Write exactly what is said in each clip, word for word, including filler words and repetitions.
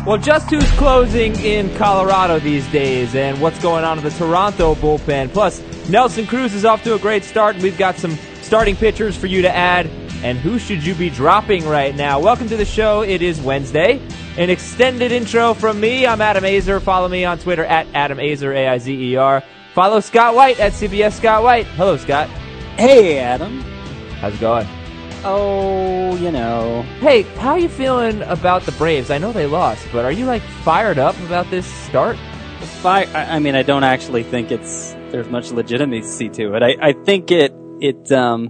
Well, just who's closing in Colorado these days and what's going on in the Toronto bullpen. Plus, Nelson Cruz is off to a great start, and we've got some starting pitchers for you to add. And who should you be dropping right now? Welcome to the show. It is Wednesday. An extended intro from me. I'm Adam Aizer. Follow me on Twitter at Adam Aizer, A I Z E R. Follow Scott White at C B S Scott White. Hello, Scott. Hey, Adam. How's it going? Oh, you know. Hey, how are you feeling about the Braves? I know they lost, but are you, like, fired up about this start? Fi- I mean, I don't actually think it's there's much legitimacy to it. I, I think it, it um,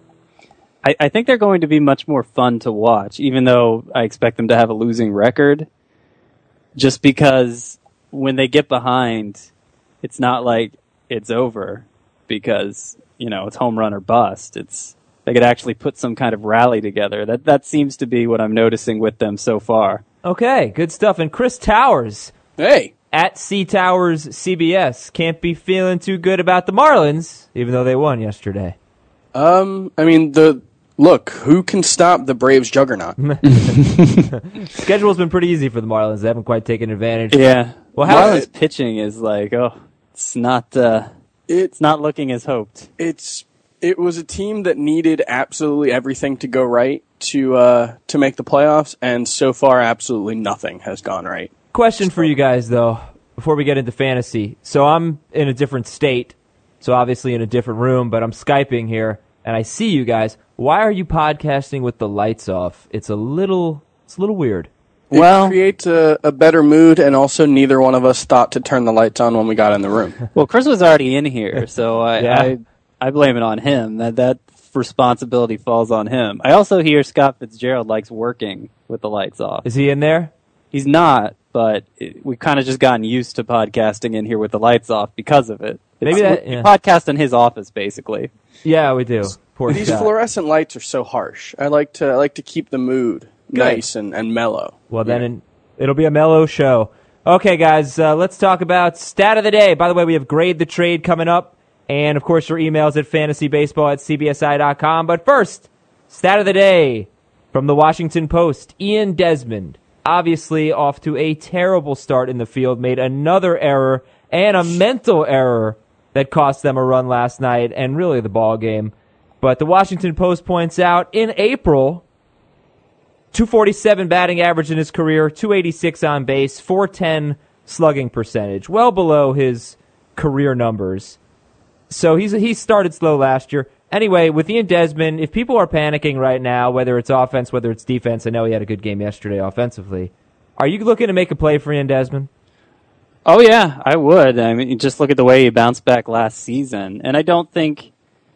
I, I think they're going to be much more fun to watch, even though I expect them to have a losing record, just because when they get behind, it's not like it's over because, you know, it's home run or bust. It's They could actually put some kind of rally together. That that seems to be what I'm noticing with them so far. Okay, good stuff. And Chris Towers. Hey. At C Towers C B S. Can't be feeling too good about the Marlins, even though they won yesterday. Um, I mean, the look, who can stop the Braves juggernaut? Schedule's been pretty easy for the Marlins. They haven't quite taken advantage. Yeah. Well, how Marlins pitching is like, oh, it's not, uh, it, it's not looking as hoped. It's... It was a team that needed absolutely everything to go right to uh, to make the playoffs, and so far, absolutely nothing has gone right. Question for you guys, though, before we get into fantasy. So I'm in a different state, so obviously in a different room, but I'm Skyping here, and I see you guys. Why are you podcasting with the lights off? It's a little, it's a little weird. It well, creates a, a better mood, and also neither one of us thought to turn the lights on when we got in the room. Well, Chris was already in here, so I... yeah. I I blame it on him. That that responsibility falls on him. I also hear Scott Fitzgerald likes working with the lights off. Is he in there? He's not, but it, we've kind of just gotten used to podcasting in here with the lights off because of it. It's, Maybe that, we yeah. podcast in his office, basically. Yeah, we do. Poor These Scott. fluorescent lights are so harsh. I like to I like to keep the mood Good. nice and, and mellow. Well, then in, it'll be a mellow show. Okay, guys, uh, let's talk about stat of the day. By the way, we have Grade the Trade coming up. And, of course, your emails at fantasybaseball at c b s i dot com. But first, stat of the day from the Washington Post. Ian Desmond, obviously off to a terrible start in the field, made another error and a mental error that cost them a run last night and really the ball game. But the Washington Post points out, in April, two forty-seven batting average in his career, two eighty-six on base, four ten slugging percentage, well below his career numbers. So he's he started slow last year. Anyway, with Ian Desmond, if people are panicking right now, whether it's offense, whether it's defense, I know he had a good game yesterday offensively. Are you looking to make a play for Ian Desmond? Oh, yeah, I would. I mean, just look at the way he bounced back last season. And I don't think...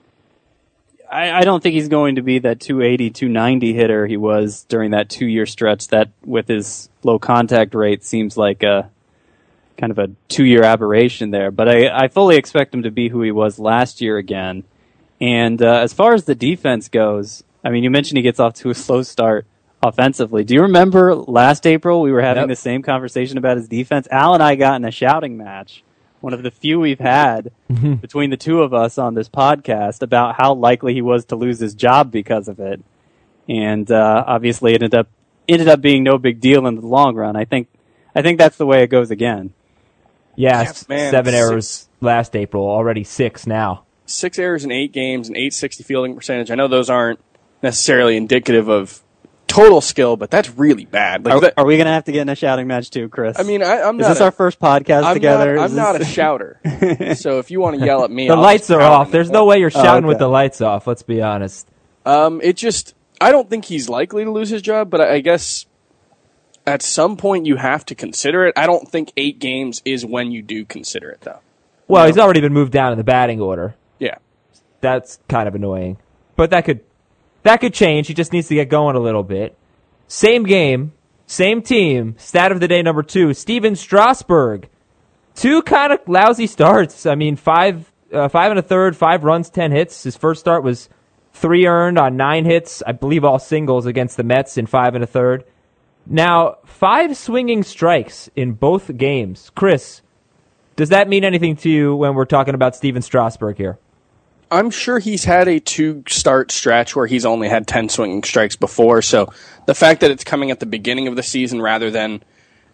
I, I don't think he's going to be that two eighty, two ninety hitter he was during that two-year stretch that, with his low contact rate, seems like a... kind of a two-year aberration there, but I, I fully expect him to be who he was last year again. And uh, as far as the defense goes, I mean, you mentioned he gets off to a slow start offensively. Do you remember last April we were having Yep. the same conversation about his defense? Al and I got in a shouting match, one of the few we've had between the two of us on this podcast, about how likely he was to lose his job because of it. And uh, obviously it ended up ended up being no big deal in the long run. I think I think that's the way it goes again. Yeah, Yeah, man, seven six- errors last April, already six now. Six errors in eight games and eight sixty fielding percentage. I know those aren't necessarily indicative of total skill, but that's really bad. Like Are, that, are we going to have to get in a shouting match too, Chris? I mean, I, I'm Is not. this a, our first podcast I'm together? Not, Is I'm not a this- shouter, so if you want to yell at me, The I'll lights just are pound off. the There's corner. no way you're shouting okay. with the lights off, let's be honest. Um, it just, I don't think he's likely to lose his job, but I, I guess at some point you have to consider it. I don't think eight games is when you do consider it, though. Well, No. he's already been moved down in the batting order. Yeah. That's kind of annoying. But that could that could change. He just needs to get going a little bit. Same game, same team. Stat of the day number two, Steven Strasburg. Two kind of lousy starts. I mean, five uh, five and a third, five runs, ten hits. His first start was three earned on nine hits. I believe all singles against the Mets in five and a third. Now, five swinging strikes in both games. Chris, does that mean anything to you when we're talking about Steven Strasburg here? I'm sure he's had a two-start stretch where he's only had ten swinging strikes before, so the fact that it's coming at the beginning of the season rather than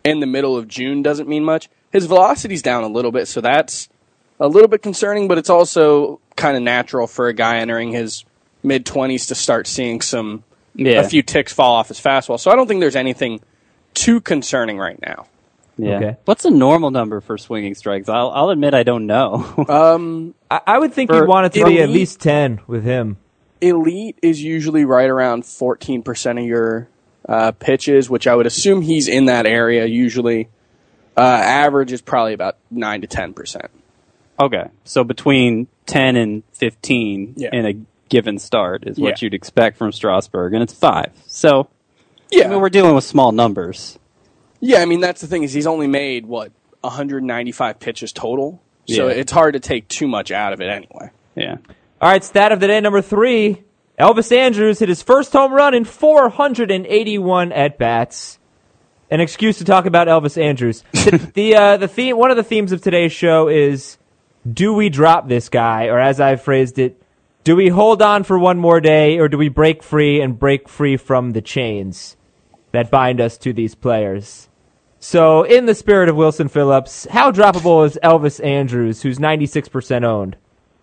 in the middle of June doesn't mean much. His velocity's down a little bit, so that's a little bit concerning, but it's also kind of natural for a guy entering his mid-twenties to start seeing some Yeah. a few ticks fall off his fastball. So I don't think there's anything too concerning right now. Yeah. Okay. What's a normal number for swinging strikes? I'll, I'll admit I don't know. Um, I, I would think For you'd want it to be at elite- least ten with him. elite is usually right around fourteen percent of your uh, pitches, which I would assume he's in that area usually. Uh, average is probably about nine to ten percent. Okay. So between ten and fifteen Yeah. in a given start is what Yeah. you'd expect from Strasburg, and it's five. So, Yeah, I mean, we're dealing with small numbers. yeah. I mean, that's the thing is he's only made what one hundred ninety-five pitches total, so Yeah. it's hard to take too much out of it anyway. Yeah. All right, stat of the day number three. Elvis Andrus hit his first home run in four hundred eighty-one at-bats. An excuse to talk about Elvis Andrus. the the, uh, the theme, one of the themes of today's show is, do we drop this guy? Or as I've phrased it, do we hold on for one more day, or do we break free and break free from the chains that bind us to these players? So, in the spirit of Wilson Phillips, how droppable is Elvis Andrus, who's ninety-six percent owned?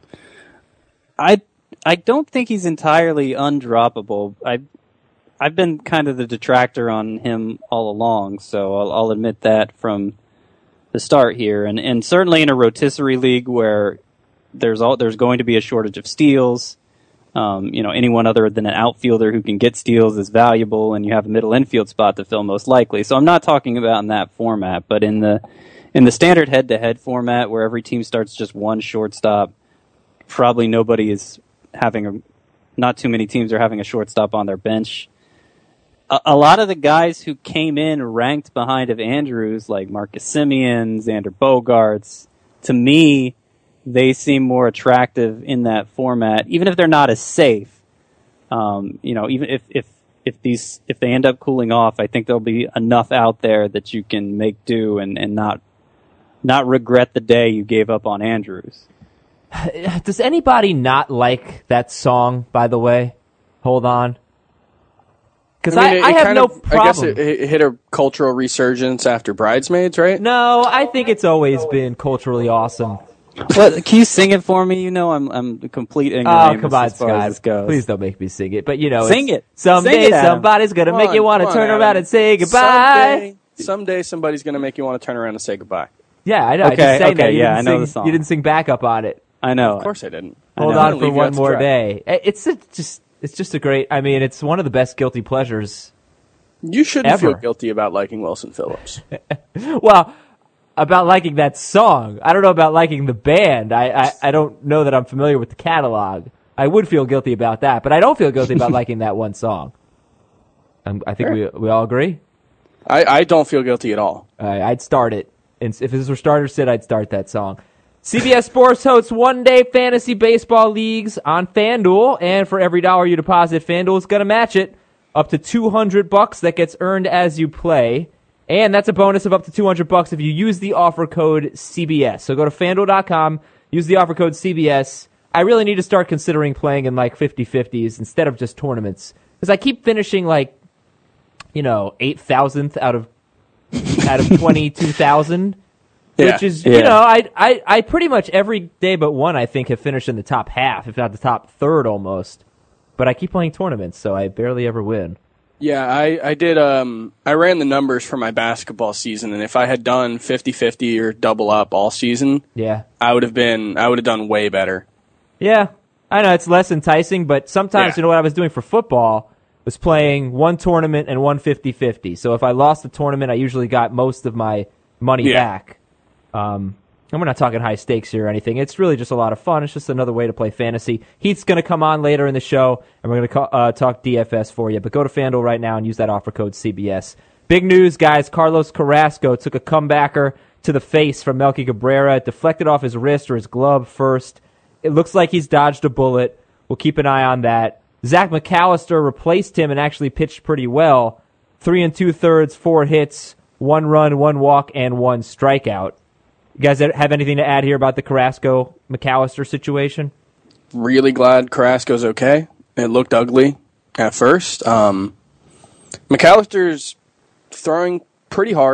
I I don't think he's entirely undroppable. I I've been kind of the detractor on him all along, so I'll, I'll admit that from the start here, and and certainly in a rotisserie league where there's all there's going to be a shortage of steals. Um, you know, anyone other than an outfielder who can get steals is valuable, and you have a middle infield spot to fill most likely. So I'm not talking about in that format, but in the in the standard head-to-head format where every team starts just one shortstop, probably nobody is having a, not too many teams are having a shortstop on their bench. A, a lot of the guys who came in ranked behind of Andrews, like Marcus Semien, Xander Bogaerts, to me, they seem more attractive in that format, even if they're not as safe. Um, you know, even if, if, if these, if they end up cooling off, I think there'll be enough out there that you can make do and, and not, not regret the day you gave up on Andrews. Does anybody not like that song, by the way? Hold on. Because I, mean, it- I, it have kind no of- problem. I guess it, it hit a cultural resurgence after Bridesmaids, right? No, I think it's always been culturally awesome. What, can you sing it for me? You know, I'm I'm a complete Oh, ignoramus come on, as far as this Scott. goes. Please don't make me sing it. But, you know, Sing it's- it. Someday Sing it, Adam. somebody's going to Come make you on, want to come turn on, around Adam. and say goodbye. Someday, someday somebody's going to make you want to turn around and say goodbye. Yeah, I know. I Okay, just sang okay, that. You yeah, didn't I know sing, the song. You didn't sing backup on it. I know. Of course I didn't. Hold know. on Leave for you one out to more dry. day. It's a, just, it's just a great. I mean, it's one of the best guilty pleasures. You shouldn't Ever. feel guilty about liking Wilson Phillips. Well, about liking that song. I don't know about liking the band. I, I, I don't know that I'm familiar with the catalog. I would feel guilty about that, but I don't feel guilty about liking that one song. Um, I think we we all agree. I, I don't feel guilty at all. Uh, I'd start it. And if this were starter sit, I'd start that song. C B S Sports hosts one-day fantasy baseball leagues on FanDuel, and for every dollar you deposit, FanDuel is going to match it up to two hundred bucks that gets earned as you play. And that's a bonus of up to two hundred bucks if you use the offer code C B S. So go to FanDuel dot com, use the offer code C B S. I really need to start considering playing in like fifty-fifties instead of just tournaments. Because I keep finishing like, you know, eight thousandth out of out of twenty-two thousand. Yeah. Which is, Yeah. you know, I, I, I pretty much every day but one, I think, have finished in the top half, if not the top third almost. But I keep playing tournaments, so I barely ever win. Yeah, I, I did. Um, I ran the numbers for my basketball season, and if I had done fifty-fifty or double up all season, Yeah. I would have been. I would have done way better. Yeah. I know it's less enticing, but sometimes, Yeah. you know, what I was doing for football was playing one tournament and one fifty-fifty. So if I lost the tournament, I usually got most of my money Yeah. back. Um, and we're not talking high stakes here or anything. It's really just a lot of fun. It's just another way to play fantasy. Heath's going to come on later in the show, and we're going to uh, talk D F S for you. But go to FanDuel right now and use that offer code C B S. Big news, guys. Carlos Carrasco took a comebacker to the face from Melky Cabrera. It deflected off his wrist or his glove first. It looks like he's dodged a bullet. We'll keep an eye on that. Zach McAllister replaced him and actually pitched pretty well. Three and two-thirds, four hits, one run, one walk, and one strikeout. You guys have anything to add here about the Carrasco-McAllister situation? Really glad Carrasco's okay. It looked ugly at first. Um, McAllister's throwing pretty hard.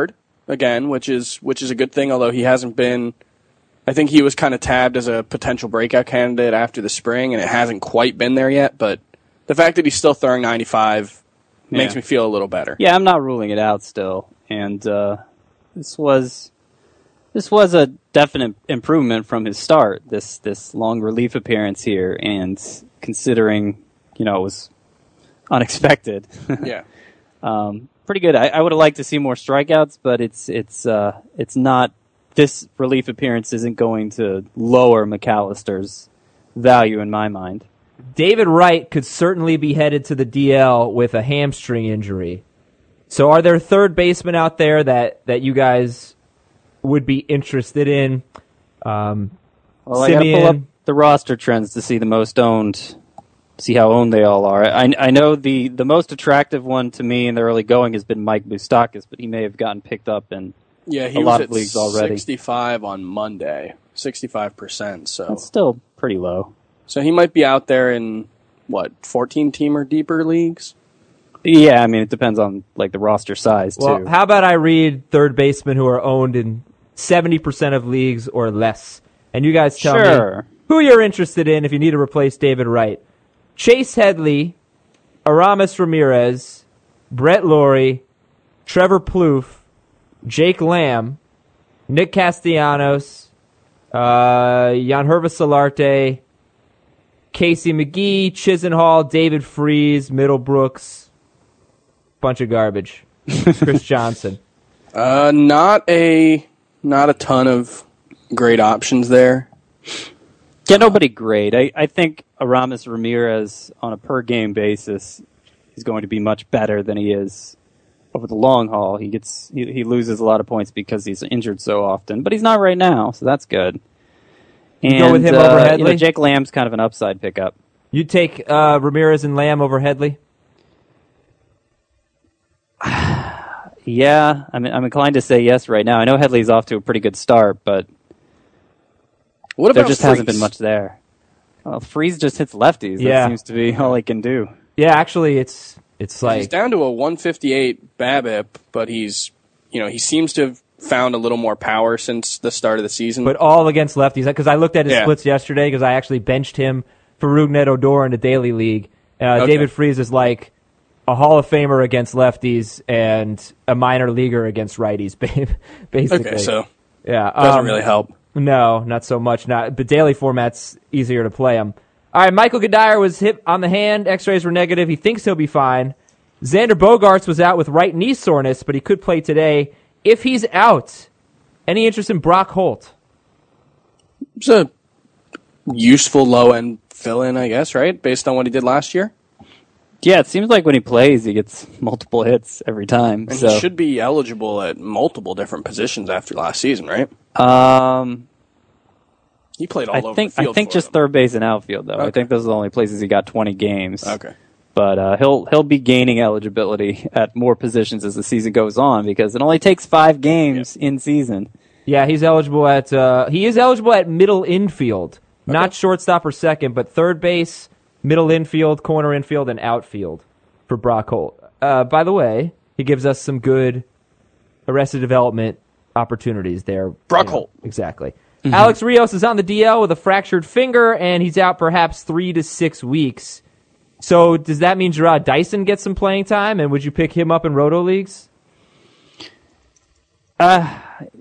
again, which is which is a good thing. Although he hasn't been, I think he was kind of tabbed as a potential breakout candidate after the spring, and it hasn't quite been there yet. But the fact that he's still throwing ninety-five yeah. makes me feel a little better. Yeah, I'm not ruling it out still, and uh, this was this was a definite improvement from his start. This this long relief appearance here, and considering you know it was unexpected. yeah. Um, pretty good. I, I would have liked to see more strikeouts, but it's it's uh, it's not. This relief appearance isn't going to lower McAllister's value in my mind. David Wright could certainly be headed to the D L with a hamstring injury. So, are there third basemen out there that, that you guys would be interested in? Um, well, Simeon, I got to pull up the roster trends to see the most owned. See how owned they all are. I, I know the, the most attractive one to me in the early going has been Mike Moustakas, but he may have gotten picked up in yeah, he a was lot at of leagues already. sixty-five on Monday, sixty-five percent. So that's still pretty low. So he might be out there in what fourteen team or deeper leagues. Yeah, I mean it depends on like the roster size well, too. How about I read third basemen who are owned in seventy percent of leagues or less, and you guys tell sure. me who you're interested in if you need to replace David Wright. Chase Headley, Aramis Ramirez, Brett Laurie, Trevor Plouffe, Jake Lamb, Nick Castellanos, uh, Yanherva Solarte, Casey McGee, Chisenhall, David Freese, Middlebrooks, bunch of garbage. Chris Johnson. Uh, not a not a ton of great options there. Yeah, nobody great. I, I think Aramis Ramirez on a per game basis is going to be much better than he is over the long haul. He gets he, he loses a lot of points because he's injured so often, but he's not right now, so that's good. And, you go with him uh, over Headley? You know, Jake Lamb's kind of an upside pickup. You take uh, Ramirez and Lamb over Headley? Yeah, I'm I'm inclined to say yes right now. I know Headley's off to a pretty good start, but what about there just Freese? hasn't been much there. Well, Freese just hits lefties. Yeah. That seems to be all he can do. Yeah, actually, it's it's like he's down to a one fifty-eight BABIP, but he's you know he seems to have found a little more power since the start of the season. But all against lefties, because I looked at his yeah. splits yesterday because I actually benched him for Rougned Odor in the daily league. Uh, okay. David Freese is like a Hall of Famer against lefties and a minor leaguer against righties, basically. Okay, so yeah, doesn't um, really help. No, not so much. Not, but daily format's easier to play him. All right, Michael Goodire was hit on the hand. X-rays were negative. He thinks he'll be fine. Xander Bogaerts was out with right knee soreness, but he could play today. If he's out, any interest in Brock Holt? It's a useful low-end fill-in, I guess, right? Based on what he did last year. Yeah, it seems like when he plays, he gets multiple hits every time. And so. he should be eligible at multiple different positions after last season, right? Um, he played all I over think the field I think for just them. third base and outfield though. Okay. I think those are the only places he got twenty games. Okay, but uh, he'll he'll be gaining eligibility at more positions as the season goes on because it only takes five games yeah. in season. Yeah, he's eligible at uh, he is eligible at middle infield, okay. not shortstop or second, but third base, middle infield, corner infield, and outfield for Brock Holt. Uh, by the way, he gives us some good Arrested Development opportunities there. Brock you know, Holt. Exactly. Mm-hmm. Alex Rios is on the D L with a fractured finger, and he's out perhaps three to six weeks. So does that mean Gerard Dyson gets some playing time, and would you pick him up in Roto leagues? Uh,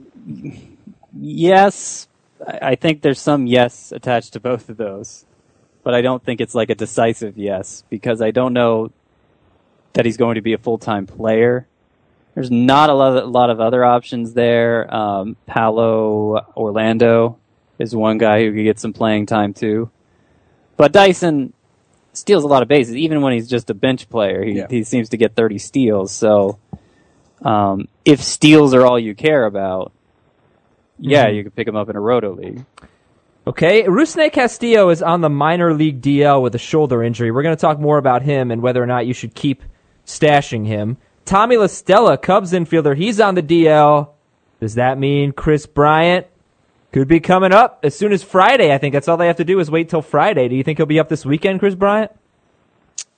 yes. I think there's some yes attached to both of those. But I don't think it's like a decisive yes, because I don't know that he's going to be a full-time player. There's not a lot of, a lot of other options there. Um, Paolo Orlando is one guy who could get some playing time too. But Dyson steals a lot of bases, even when he's just a bench player. He, yeah. he seems to get thirty steals. So um, if steals are all you care about, yeah, mm-hmm. you could pick him up in a Roto league. Okay, Rusney Castillo is on the minor league D L with a shoulder injury. We're going to talk more about him and whether or not you should keep stashing him. Tommy La Stella, Cubs infielder, he's on the D L. Does that mean Chris Bryant could be coming up as soon as Friday? I think that's all they have to do is wait till Friday. Do you think he'll be up this weekend, Chris Bryant?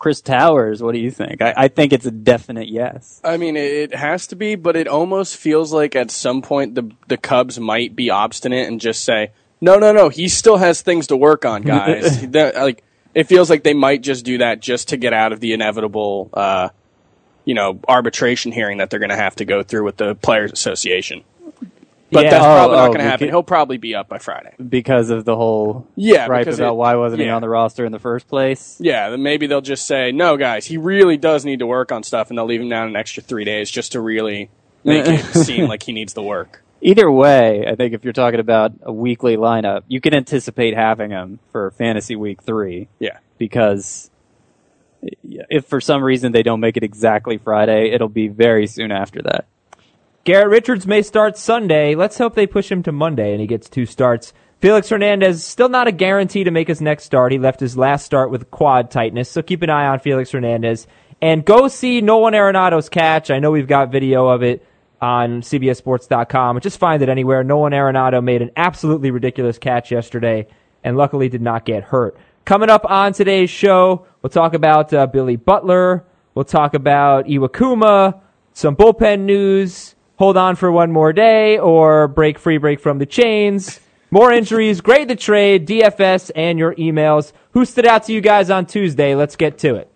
Chris Towers, what do you think? I, I think it's a definite yes. I mean, it, it has to be, but it almost feels like at some point the the Cubs might be obstinate and just say, no, no, no, he still has things to work on, guys. That, like, it feels like they might just do that just to get out of the inevitable, uh, you know, arbitration hearing that they're going to have to go through with the Players Association. But Yeah. that's Oh, probably not oh, going to happen. beca- He'll probably be up by Friday. Because of the whole Yeah, gripe because about it- why wasn't he yeah. on the roster in the first place. Yeah, then maybe they'll just say, no, guys, he really does need to work on stuff, and they'll leave him down an extra three days just to really make it seem like he needs the work. Either way, I think if you're talking about a weekly lineup, you can anticipate having him for Fantasy Week three. Yeah. Because if for some reason they don't make it exactly Friday, it'll be very soon after that. Garrett Richards may start Sunday. Let's hope they push him to Monday and he gets two starts. Felix Hernandez, still not a guarantee to make his next start. He left his last start with quad tightness, so keep an eye on Felix Hernandez. And go see Nolan Arenado's catch. I know we've got video of it on C B S Sports dot com. Just find it anywhere. Nolan Arenado made an absolutely ridiculous catch yesterday and luckily did not get hurt. Coming up on today's show, we'll talk about uh, Billy Butler. We'll talk about Iwakuma, some bullpen news, hold on for one more day, or break free, break from the chains. More injuries, grade the trade, D F S, and your emails. Who stood out to you guys on Tuesday? Let's get to it.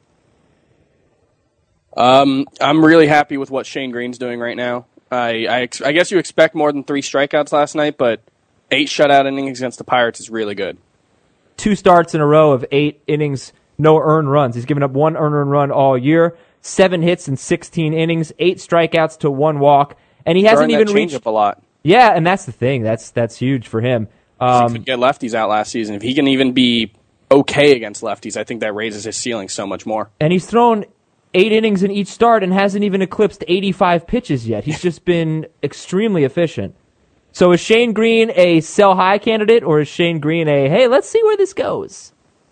Um, I'm really happy with what Shane Green's doing right now. I, I, ex- I guess you expect more than three strikeouts last night, but eight shutout innings against the Pirates is really good. Two starts in a row of eight innings, no earned runs. He's given up one earned run all year, seven hits in sixteen innings, eight strikeouts to one walk, and he hasn't Throwing even that reached. changeup a lot. Yeah, and that's the thing. That's that's huge for him. he Um, could get lefties out last season. If he can even be okay against lefties, I think that raises his ceiling so much more. and he's thrown eight innings in each start and hasn't even eclipsed eighty-five pitches yet. He's just been extremely efficient. So is Shane Green a sell high candidate, or is Shane Green a, hey, let's see where this goes?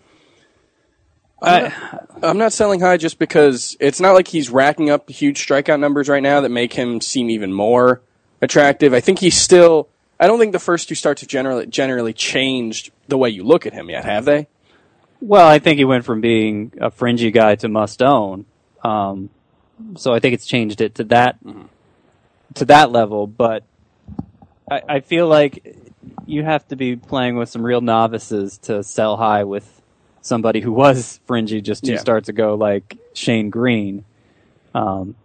I'm not, I'm not selling high just because it's not like he's racking up huge strikeout numbers right now that make him seem even more attractive. I think he's still... I don't think the first two starts have generally, generally changed the way you look at him yet, have they? Well, I think he went from being a fringy guy to must own. Um, so I think it's changed it to that mm-hmm. to that level. But I, I feel like you have to be playing with some real novices to sell high with somebody who was fringy just two Yeah. starts ago, like Shane Green. Um,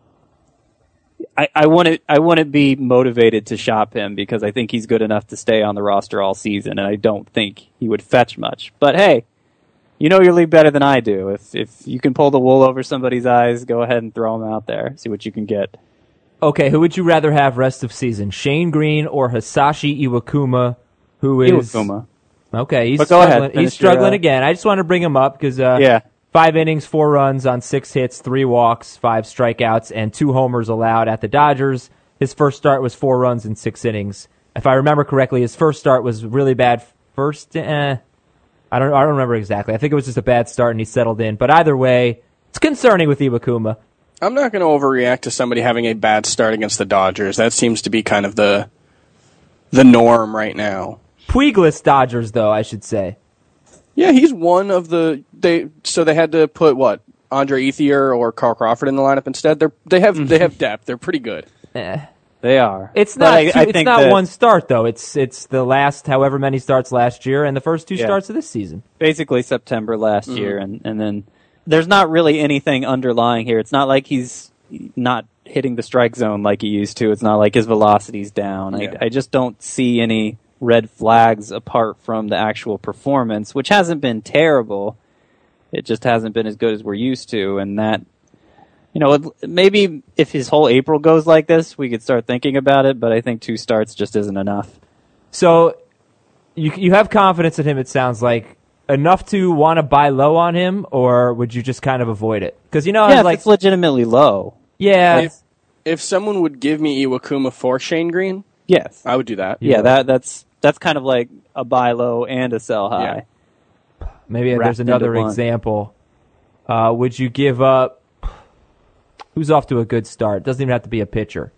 I, I wouldn't I wouldn't be motivated to shop him because I think he's good enough to stay on the roster all season, and I don't think he would fetch much. But hey, you know your league better than I do. If if you can pull the wool over somebody's eyes, go ahead and throw him out there. See what you can get. Okay, who would you rather have rest of season, Shane Green or Hisashi Iwakuma, who is... Iwakuma. Okay, he's But go struggling, ahead, he's finish your, struggling uh, again. I just want to bring him up because uh, Yeah. five innings, four runs on six hits, three walks, five strikeouts, and two homers allowed at the Dodgers. His first start was four runs in six innings. If I remember correctly, his first start was really bad. First, eh, I don't, I don't remember exactly. I think it was just a bad start and he settled in. But either way, it's concerning with Iwakuma. I'm not going to overreact to somebody having a bad start against the Dodgers. That seems to be kind of the the norm right now. Puigless Dodgers, though, I should say. Yeah, he's one of the they. So they had to put what Andre Ethier or Carl Crawford in the lineup instead. They're they have they have depth. They're pretty good. Eh. They are. It's But not. I- two, I it's think not that one start though. It's it's the last however many starts last year and the first two Yeah. starts of this season. Basically September last Mm-hmm. year, and, and then there's not really anything underlying here. It's not like he's not hitting the strike zone like he used to. It's not like his velocity's down. Yeah. I, I just don't see any red flags apart from the actual performance, which hasn't been terrible. It just hasn't been as good as we're used to, and that, you know, it- maybe if his whole April goes like this, we could start thinking about it, but I think two starts just isn't enough. So you you have confidence in him. It sounds like enough to want to buy low on him, or would you just kind of avoid it? Because you know, Yeah, how, if like it's legitimately low. yeah, If if someone would give me Iwakuma for Shane Green, Yes. I would do that. Yeah, that that's that's kind of like a buy low and a sell high. maybe wrapped there's into another one. example. Uh, would you give up? Who's off to a good start? Doesn't even have to be a pitcher.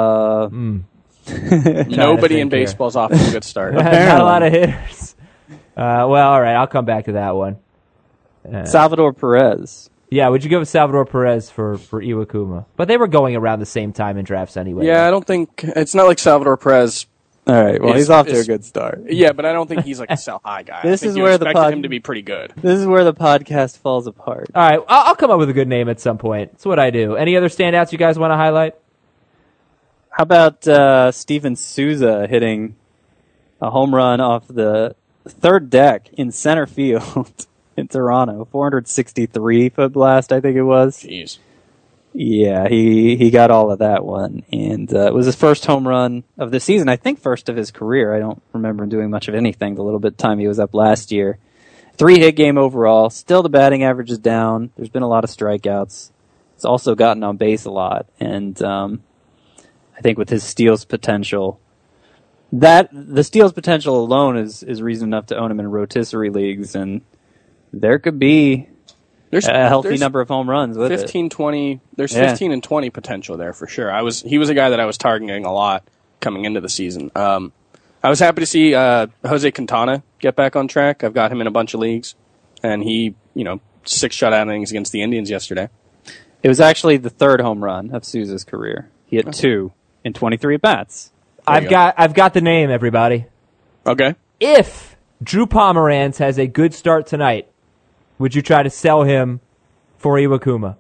Uh, Nobody in think here. baseball's off to a good start. Not a lot of hitters. Uh, well, all right, I'll come back to that one. Uh, Salvador Perez. Yeah, would you give Salvador Perez for, for Iwakuma? But they were going around the same time in drafts anyway. Yeah, right? I don't think it's not like Salvador Perez. All right, well, Is- he's off to is- a good start. Yeah, but I don't think he's like a sell high guy. This I think is you where the expected pod- him to be pretty good. This is where the podcast falls apart. All right, I'll, I'll come up with a good name at some point. That's what I do. Any other standouts you guys want to highlight? How about uh, Steven Souza hitting a home run off the third deck in center field in Toronto? four sixty-three foot blast, I think it was. Jeez. Yeah, he, he got all of that one. And uh, it was his first home run of the season. I think first of his career. I don't remember him doing much of anything the little bit of time he was up last year. Three-hit game overall. Still the batting average is down. There's been a lot of strikeouts. He's also gotten on base a lot. And um, I think with his steals potential, that the steals potential alone is, is reason enough to own him in rotisserie leagues. And there could be There's a healthy there's number of home runs with it. fifteen, twenty There's Yeah. fifteen and twenty potential there for sure. I was he was a guy that I was targeting a lot coming into the season. Um, I was happy to see uh, Jose Quintana get back on track. I've got him in a bunch of leagues, and he, you know, six shutout innings against the Indians yesterday. It was actually the third home run of Souza's career. He hit two in twenty-three at bats. There you I've go. got I've got the name, everybody. Okay. If Drew Pomeranz has a good start tonight, would you try to sell him for Iwakuma?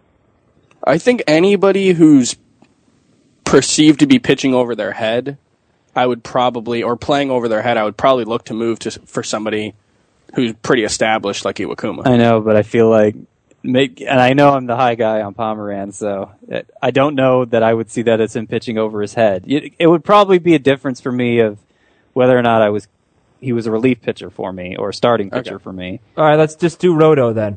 I think anybody who's perceived to be pitching over their head, I would probably, or playing over their head, I would probably look to move to for somebody who's pretty established like Iwakuma. I know, but I feel like, make, and I know I'm the high guy on Pomeranz, so it, I don't know that I would see that as him pitching over his head. It, it would probably be a difference for me of whether or not I was he was a relief pitcher for me or a starting pitcher Okay. for me. All right, let's just do Roto then.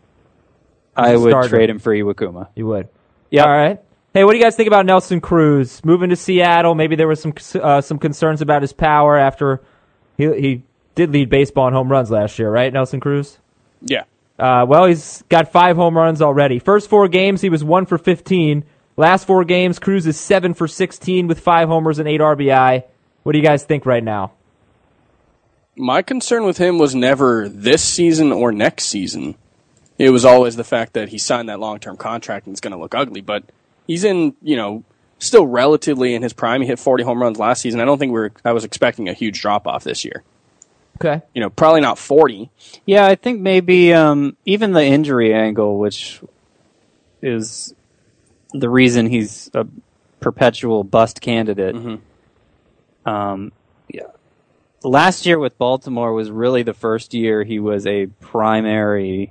I a would starter. trade him for Iwakuma. You would. Yeah. All right. Hey, what do you guys think about Nelson Cruz moving to Seattle? Maybe there was some uh, some concerns about his power after he he did lead baseball in home runs last year, right? Nelson Cruz. Yeah. Uh, well, he's got five home runs already. First four games, he was one for fifteen. Last four games, Cruz is seven for sixteen with five homers and eight R B I. What do you guys think right now? My concern with him was never this season or next season. It was always the fact that he signed that long-term contract and it's going to look ugly. But he's in, you know, still relatively in his prime. He hit forty home runs last season. I don't think we're. I was expecting a huge drop-off this year. Okay. You know, probably not forty. Yeah, I think maybe um, even the injury angle, which is the reason he's a perpetual bust candidate. Mm-hmm. Um, yeah. Last year with Baltimore was really the first year he was a primary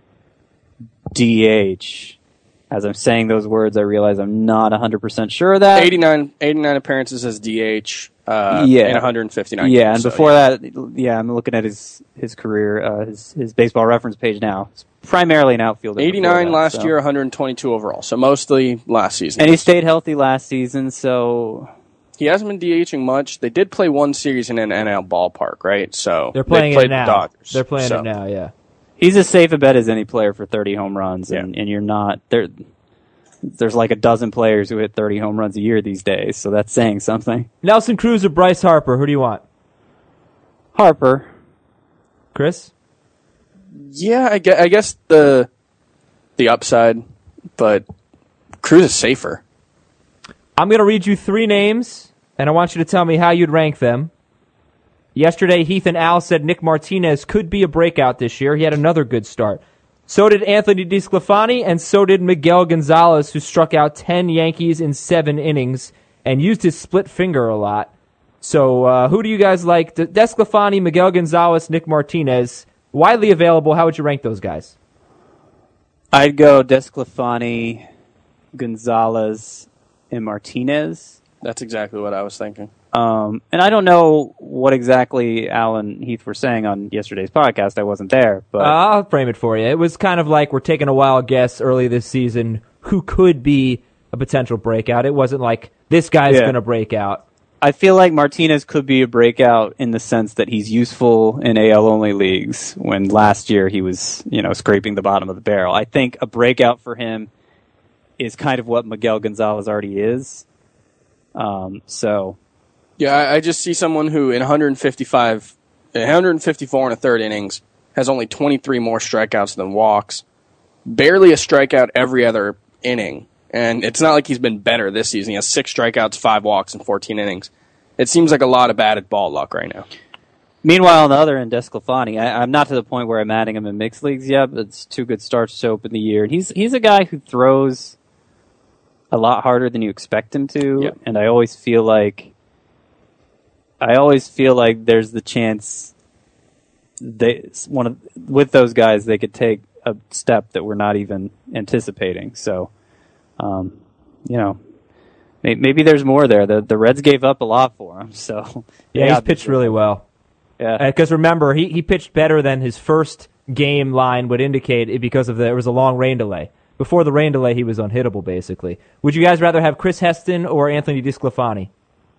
D H. As I'm saying those words, I realize I'm not one hundred percent sure of that. eighty-nine, eighty-nine appearances as D H uh, Yeah. in one hundred fifty-nine Yeah, games. and So, before yeah. that, yeah, I'm looking at his his career, uh, his his baseball reference page now. It's primarily an outfielder. before eighty-nine that, last so. year, one hundred twenty-two overall. So mostly last season. And he stayed healthy last season, so He hasn't been DHing much. They did play one series in an N L ballpark, right? So They're playing they played it now. the Dodgers. They're playing So, it now, yeah. he's as safe a bet as any player for thirty home runs, and, and you're not there. There's like a dozen players who hit thirty home runs a year these days, so that's saying something. Nelson Cruz or Bryce Harper? Who do you want? Harper, Chris? Yeah, I guess, I guess the the upside, but Cruz is safer. I'm going to read you three names, and I want you to tell me how you'd rank them. Yesterday, Heath and Al said Nick Martinez could be a breakout this year. He had another good start. So did Anthony DeSclafani, and so did Miguel Gonzalez, who struck out ten Yankees in seven innings and used his split finger a lot. So uh, who do you guys like? De- DeSclafani, Miguel Gonzalez, Nick Martinez. Widely available. How would you rank those guys? I'd go DeSclafani, Gonzalez, and Martinez. That's exactly what I was thinking. Um, and I don't know what exactly Al and Heath were saying on yesterday's podcast. I wasn't there, but Uh, I'll frame it for you. It was kind of like we're taking a wild guess early this season who could be a potential breakout. It wasn't like this guy's Yeah. going to break out. I feel like Martinez could be a breakout in the sense that he's useful in A L only leagues when last year he was, you know, scraping the bottom of the barrel. I think a breakout for him is kind of what Miguel Gonzalez already is. Um, so Yeah, I, I just see someone who in one hundred fifty-five one fifty-four and a third innings, has only twenty-three more strikeouts than walks, barely a strikeout every other inning. And it's not like he's been better this season. He has six strikeouts, five walks, and fourteen innings. It seems like a lot of batted ball luck right now. Meanwhile, on the other end, DeSclafani, I, I'm not to the point where I'm adding him in mixed leagues yet, but it's two good starts to open the year. And he's he's a guy who throws a lot harder than you expect him to, yep. and I always feel like I always feel like there's the chance they one of with those guys they could take a step that we're not even anticipating. So, um, you know, maybe, maybe there's more there. The the Reds gave up a lot for him, so yeah, he's pitched really well. Yeah, because uh, remember, he he pitched better than his first game line would indicate because of the, there was a long rain delay. Before the rain delay, he was unhittable, basically. Would you guys rather have Chris Heston or Anthony DeSclafani?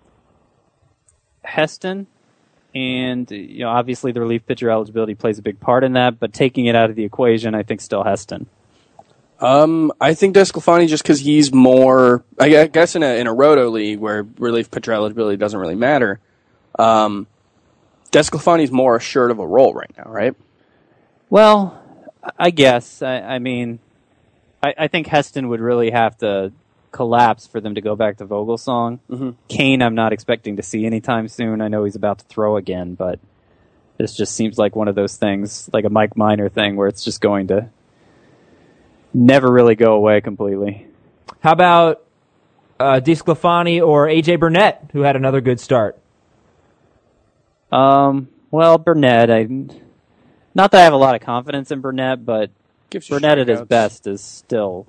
Heston, and you know, obviously the relief pitcher eligibility plays a big part in that, but taking it out of the equation, I think still Heston. Um, I think DeSclafani just because he's more, I guess in a in a roto league where relief pitcher eligibility doesn't really matter, um, DeSclafani's more assured of a role right now, right? Well, I guess. I, I mean, I, I think Heston would really have to collapse for them to go back to Vogelsong. Mm-hmm. Kane, I'm not expecting to see anytime soon. I know he's about to throw again, but this just seems like one of those things, like a Mike Minor thing, where it's just going to never really go away completely. How about uh, DeSclafani or A J Burnett, who had another good start? Um, well, Burnett, I, not that I have a lot of confidence in Burnett, but Burnett at his best is still,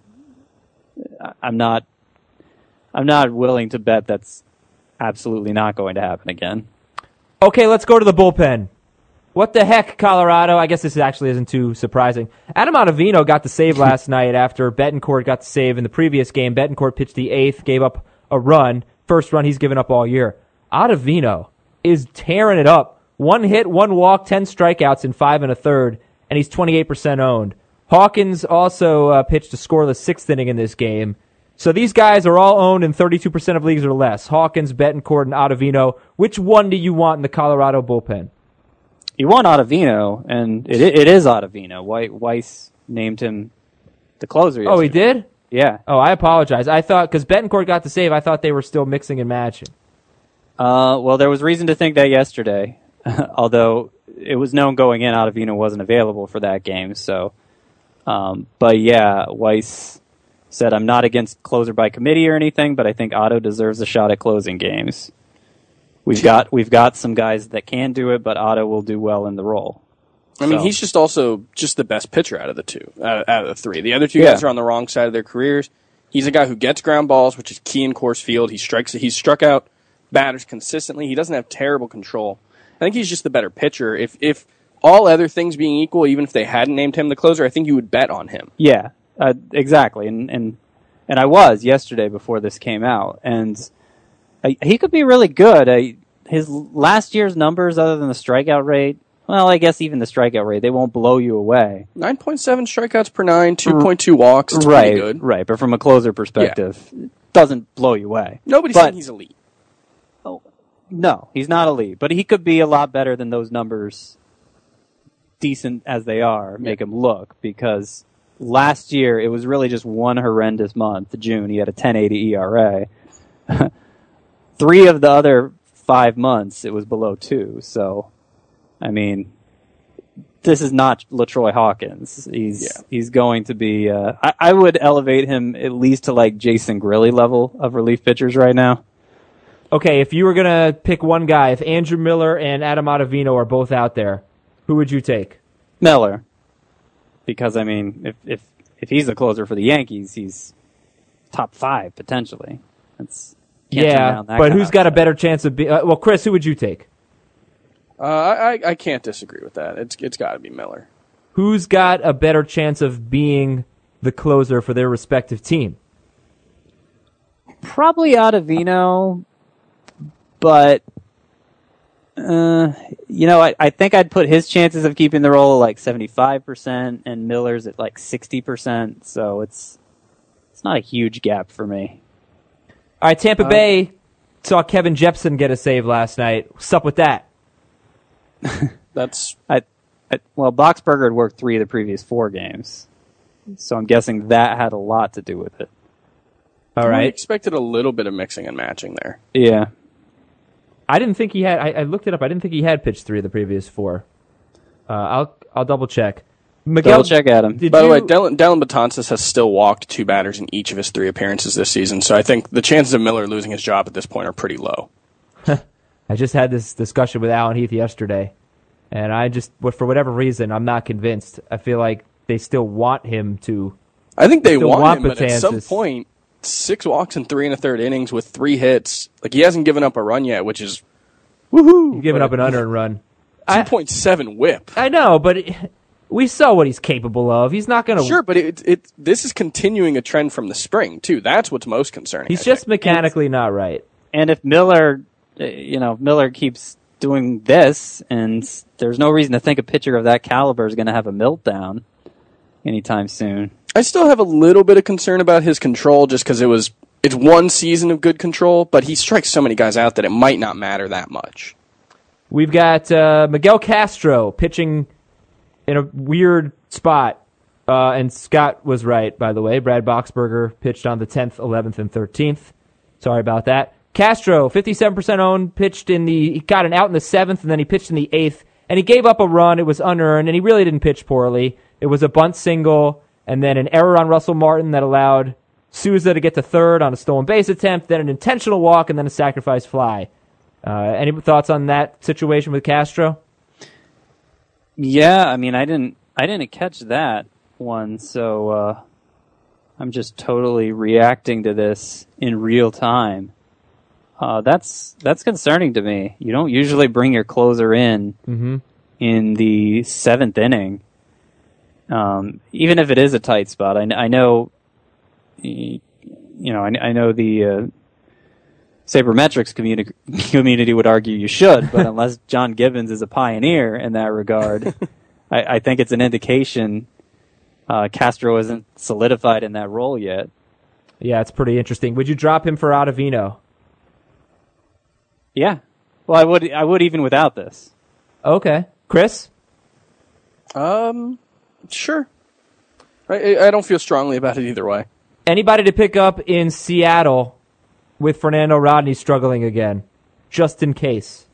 I'm not, I'm not willing to bet that's absolutely not going to happen again. Okay, let's go to the bullpen. What the heck, Colorado? I guess this actually isn't too surprising. Adam Ottavino got the save last night after Betancourt got the save in the previous game. Betancourt pitched the eighth, gave up a run. First run he's given up all year. Ottavino is tearing it up. One hit, one walk, ten strikeouts in five and a third, and he's twenty-eight percent owned. Hawkins also uh, pitched a scoreless sixth inning in this game. So these guys are all owned in thirty-two percent of leagues or less. Hawkins, Betancourt, and Ottavino. Which one do you want in the Colorado bullpen? You want Ottavino, and it it is Ottavino. Weiss named him the closer yesterday. Oh, he did? Yeah. Oh, I apologize. I thought, because Betancourt got the save, I thought they were still mixing and matching. Uh, well, there was reason to think that yesterday, although it was known going in Ottavino wasn't available for that game. So, um, but yeah, Weiss said, I'm not against closer by committee or anything, but I think Otto deserves a shot at closing games. We've got we've got some guys that can do it, but Otto will do well in the role. I mean, so. he's just also just the best pitcher out of the two, out of the three. The other two yeah. guys are on the wrong side of their careers. He's a guy who gets ground balls, which is key in Coors Field. He strikes. He's struck out batters consistently. He doesn't have terrible control. I think he's just the better pitcher. If if all other things being equal, even if they hadn't named him the closer, I think you would bet on him. Yeah, uh, exactly. And and and I was yesterday before this came out, and I, he could be really good. I, his last year's numbers, other than the strikeout rate, well, I guess even the strikeout rate, they won't blow you away. nine point seven strikeouts per nine, two point two walks. It's right, pretty good. Right, but from a closer perspective, yeah. it doesn't blow you away. Nobody's but, saying he's elite. Oh, no, he's not elite, but he could be a lot better than those numbers, decent as they are, make yeah. him look, because last year it was really just one horrendous month, June. He had a ten eighty E R A. Three of the other five months, it was below two. So, I mean, this is not LaTroy Hawkins. He's yeah. he's going to be. Uh, I, I would elevate him at least to like Jason Grilli level of relief pitchers right now. Okay, if you were gonna pick one guy, if Andrew Miller and Adam Ottavino are both out there, who would you take? Miller, because I mean, if if if he's the closer for the Yankees, he's top five potentially. That's yeah, but who's got a better chance of being... Uh, well, Chris, who would you take? Uh, I, I can't disagree with that. It's It's got to be Miller. Who's got a better chance of being the closer for their respective team? Probably Ottavino, but... Uh, you know, I, I think I'd put his chances of keeping the role at like seventy-five percent and Miller's at like sixty percent, so it's it's not a huge gap for me. All right, Tampa um, Bay saw Kevin Jepson get a save last night. What's up with that? That's I, I, well, Boxberger had worked three of the previous four games, so I'm guessing that had a lot to do with it. All I right. expected a little bit of mixing and matching there. Yeah. I didn't think he had. I, I looked it up. I didn't think he had pitched three of the previous four. Uh, I'll I'll double check. Miguel, Double check Adam. Did By you, the way, Dylan, Dylan Betances has still walked two batters in each of his three appearances this season, so I think the chances of Miller losing his job at this point are pretty low. I just had this discussion with Alan Heath yesterday, and I just, for whatever reason, I'm not convinced. I feel like they still want him to. I think they Still want, want him, but at some Betances. point, six walks in three and a third innings with three hits. Like, he hasn't given up a run yet, which is woohoo. Giving up an unearned run. two point seven whip. I know, but it, we saw what he's capable of. He's not going to. Sure, but it, it this is continuing a trend from the spring, too. That's what's most concerning. He's I just think. mechanically not right. And if Miller, uh, you know, if Miller keeps doing this, and there's no reason to think a pitcher of that caliber is going to have a meltdown anytime soon. I still have a little bit of concern about his control just because it was it's one season of good control, but he strikes so many guys out that it might not matter that much. We've got uh, Miguel Castro pitching in a weird spot. Uh, and Scott was right, by the way. Brad Boxberger pitched on the tenth, eleventh, and thirteenth. Sorry about that. Castro, fifty-seven percent owned, pitched in the, he got an out in the seventh, and then he pitched in the eighth, and he gave up a run. It was unearned, and he really didn't pitch poorly. It was a bunt single, and then an error on Russell Martin that allowed Souza to get to third on a stolen base attempt, then an intentional walk, and then a sacrifice fly. Uh, any thoughts on that situation with Castro? Yeah, I mean, I didn't, I didn't catch that one, so uh, I'm just totally reacting to this in real time. Uh, that's that's concerning to me. You don't usually bring your closer in Mm-hmm. in the seventh inning, um, even if it is a tight spot. I, I know, you know, I, I know the uh, sabermetrics community community would argue you should, but unless John Gibbons is a pioneer in that regard, I, I think it's an indication uh, Castro isn't solidified in that role yet. Yeah, it's pretty interesting. Would you drop him for Ottavino? Yeah, well, I would. I would even without this. Okay. Chris? Um, sure. I, I don't feel strongly about it either way. Anybody to pick up in Seattle with Fernando Rodney struggling again, just in case?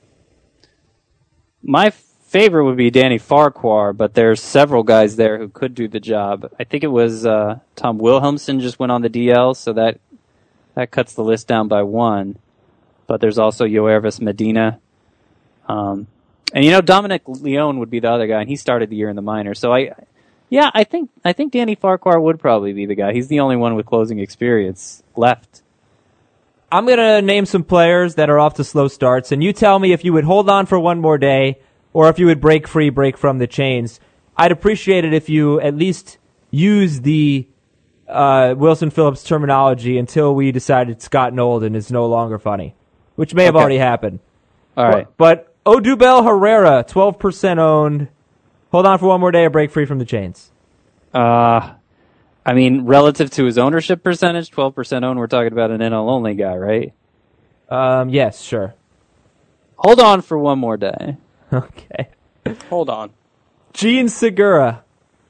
My favorite would be Danny Farquhar, but there's several guys there who could do the job. I think it was uh, Tom Wilhelmsen just went on the D L, so that that cuts the list down by one. But there's also Yoervis Medina. Um, and, you know, Dominic Leone would be the other guy, and he started the year in the minors. So, I, yeah, I think I think Danny Farquhar would probably be the guy. He's the only one with closing experience left. I'm going to name some players that are off to slow starts, and you tell me if you would hold on for one more day or if you would break free, break from the chains. I'd appreciate it if you at least use the uh, Wilson Phillips terminology until we decided Scott Nolden is no longer funny, which may have Okay. already happened. All right. But, but Odubel Herrera, twelve percent owned. Hold on for one more day or break free from the chains. Uh, I mean, relative to his ownership percentage, twelve percent owned, we're talking about an N L-only guy, right? Um, yes, sure. Hold on for one more day. Okay. Hold on. Gene Segura.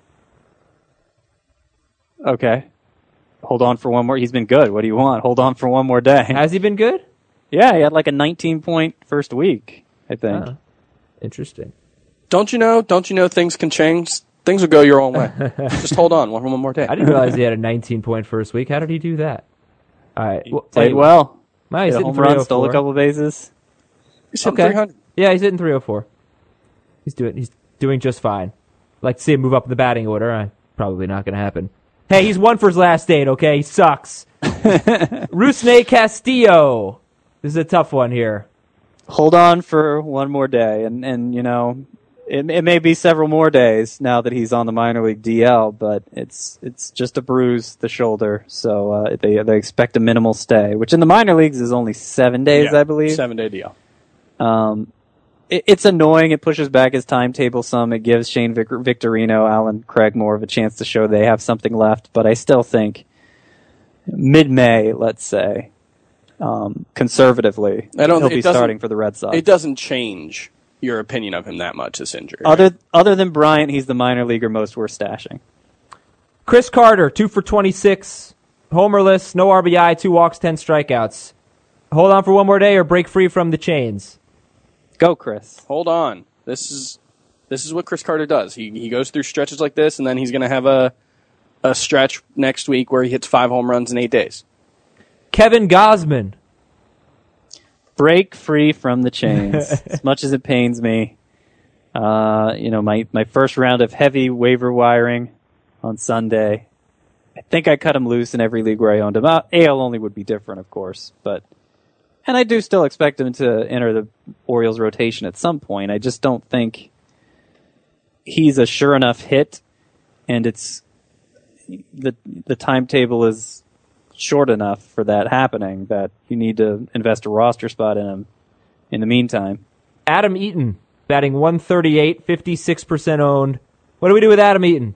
Okay. Hold on for one more. He's been good. What do you want? Hold on for one more day. Has he been good? Yeah, he had like a nineteen-point first week, I think. Oh, interesting. Don't you know? Don't you know things can change? Things will go your own way. Just hold on one, one more day. I didn't realize he had a nineteen-point first week. How did he do that? All right. Well, Played anyway. well. Wow, he's Hit a hitting home run, stole a three oh four. couple bases. He's hitting Okay. three hundred. Yeah, he's hitting three oh four. He's doing he's doing just fine. Like to see him move up in the batting order. Uh, probably not going to happen. Hey, he's one for his last eight, okay? He sucks. Rusney Castillo. This is a tough one here. Hold on for one more day, and, and you know, it, it may be several more days now that he's on the minor league D L, but it's it's just a bruise, the shoulder, so uh, they they expect a minimal stay, which in the minor leagues is only seven days, Yeah, I believe. Seven day deal. Um, it, it's annoying. It pushes back his timetable some. It gives Shane Vic- Victorino, Alan Craig more of a chance to show they have something left. But I still think mid-May, let's say, um, conservatively, I don't he'll think- be it doesn't- starting for the Red Sox. It doesn't change your opinion of him that much, this injury. Other other than Bryant, he's the minor leaguer most worth stashing. Chris Carter, two for twenty-six, homerless, no R B I, two walks, ten strikeouts. Hold on for one more day or break free from the chains. Go, Chris. Hold on. This is this is what Chris Carter does. He he goes through stretches like this, and then he's going to have a a stretch next week where he hits five home runs in eight days. Kevin Gausman. Break free from the chains. As much as it pains me, uh, you know, my, my first round of heavy waiver wiring on Sunday, I think I cut him loose in every league where I owned him. Uh, A L only would be different, of course, but and I do still expect him to enter the Orioles rotation at some point. I just don't think he's a sure enough hit, and it's the the timetable is short enough for that happening that you need to invest a roster spot in him in the meantime. Adam Eaton, batting one thirty-eight, fifty-six percent owned. What do we do with Adam Eaton?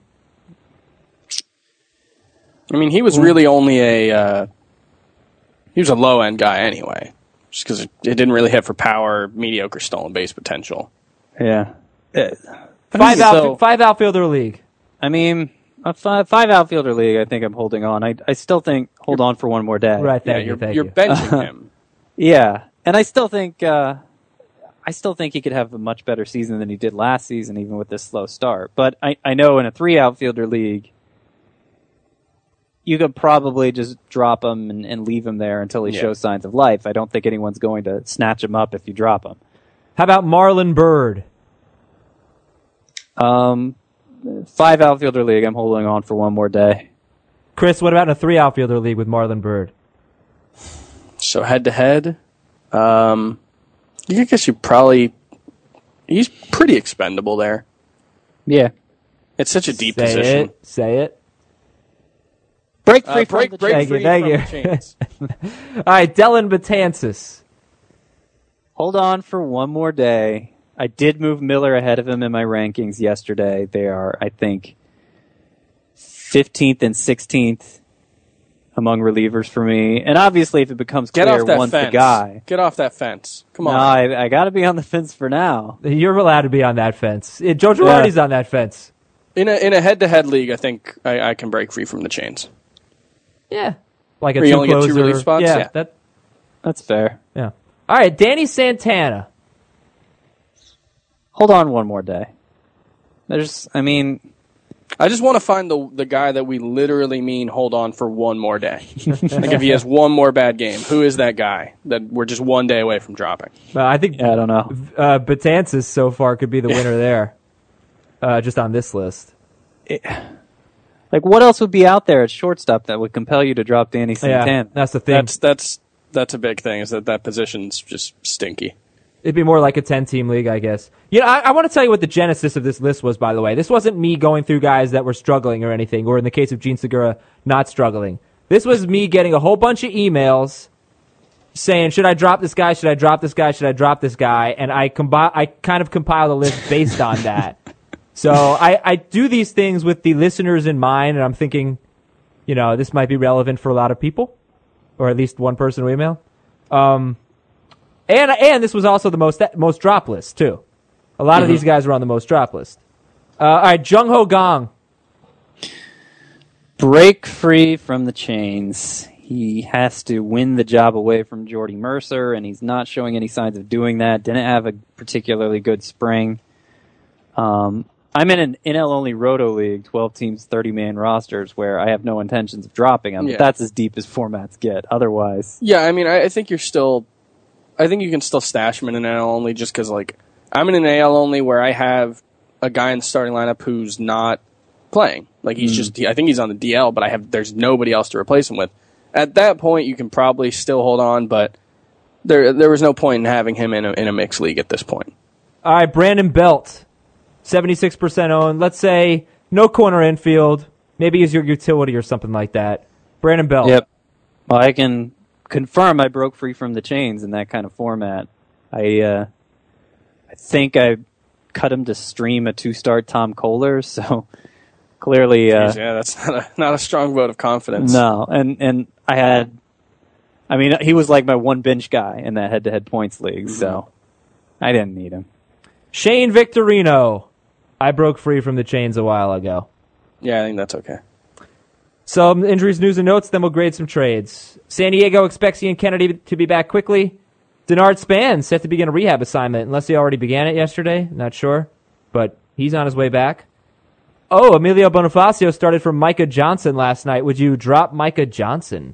I mean, he was really only a uh, he was a low end guy anyway, just because it, it didn't really hit for power, mediocre stolen base potential. Yeah, uh, Five, so, outf- five outfielder league. I mean, a five, five outfielder league. I think I'm holding on. I I still think hold on for one more day. Right, thank yeah, you, you're thank you're you. benching him. Yeah, and I still think uh, I still think he could have a much better season than he did last season, even with this slow start. But I I know in a three outfielder league, you could probably just drop him and, and leave him there until he Yeah. shows signs of life. I don't think anyone's going to snatch him up if you drop him. How about Marlon Byrd? Um, five outfielder league. I'm holding on for one more day. Chris, what about in a three outfielder league with Marlon Byrd? So head to head, um, I guess you probably he's pretty expendable there. Yeah, It's such a deep Say position. it. Say it. break Uh, free break from the break Thank you, free thank from you. the chains. All right, Dylan Betances. Hold on for one more day. I did move Miller ahead of him in my rankings yesterday. They are, I think, fifteenth and sixteenth among relievers for me. And obviously, if it becomes Get clear off that one's fence. the guy. Get off that fence. Come No, on. I, I got to be on the fence for now. You're allowed to be on that fence. Uh, Joe Girardi's on that fence. In a in a head to head league, I think I, I can break free from the chains. Yeah. Like a Where you two only get two closer. relief spots? Yeah, Yeah. That, That's fair. yeah. All right, Danny Santana. Hold on one more day. There's, I mean, I just want to find the the guy that we literally mean hold on for one more day. Like if he has one more bad game, who is that guy that we're just one day away from dropping? Uh, I think yeah, I don't know. uh, Betances so far could be the winner there, uh, just on this list. Like, what else would be out there at shortstop that would compel you to drop Danny Yeah, Santana? that's the thing. That's that's that's a big thing. Is that that position's just stinky. It'd be more like a ten-team league, I guess. You know, I, I want to tell you what the genesis of this list was, by the way. This wasn't me going through guys that were struggling or anything, or in the case of Gene Segura, not struggling. This was me getting a whole bunch of emails saying, should I drop this guy, should I drop this guy, should I drop this guy? And I combi- I kind of compiled a list based on that. So I, I do these things with the listeners in mind, and I'm thinking, you know, this might be relevant for a lot of people, or at least one person who email. Um... And and this was also the most most drop list, too. A lot mm-hmm. of these guys were on the most drop list. Uh, all right, Jung Ho Gong. Break free from the chains. He has to win the job away from Jordy Mercer, and he's not showing any signs of doing that. Didn't have a particularly good spring. Um, I'm in an N L-only Roto League, twelve teams, thirty-man rosters, where I have no intentions of dropping him. Yeah. But that's as deep as formats get. Otherwise... Yeah, I mean, I, I think you're still... I think you can still stash him in an N L only just because, like, I'm in an A L only where I have a guy in the starting lineup who's not playing. Like, he's mm. just, he, I think he's on the D L, but I have, there's nobody else to replace him with. At that point, you can probably still hold on, but there there was no point in having him in a, in a mixed league at this point. All right, Brandon Belt, seventy-six percent owned. Let's say no corner infield. Maybe he's your utility or something like that. Brandon Belt. Yep. Well, I can confirm I broke free from the chains in that kind of format. I uh, I think I cut him to stream a two-start Tom Kohler, so clearly... Uh, Jeez, yeah, that's not a, not a strong vote of confidence. No, and, and I had... I mean, he was like my one bench guy in that head-to-head points league, mm-hmm. so I didn't need him. Shane Victorino. I broke free from the chains a while ago. Yeah, I think that's okay. Some injuries, news, and notes, then we'll grade some trades. San Diego expects Ian Kennedy to be back quickly. Denard Span set to begin a rehab assignment, unless he already began it yesterday. Not sure, but he's on his way back. Oh, Emilio Bonifacio started for Micah Johnson last night. Would you drop Micah Johnson?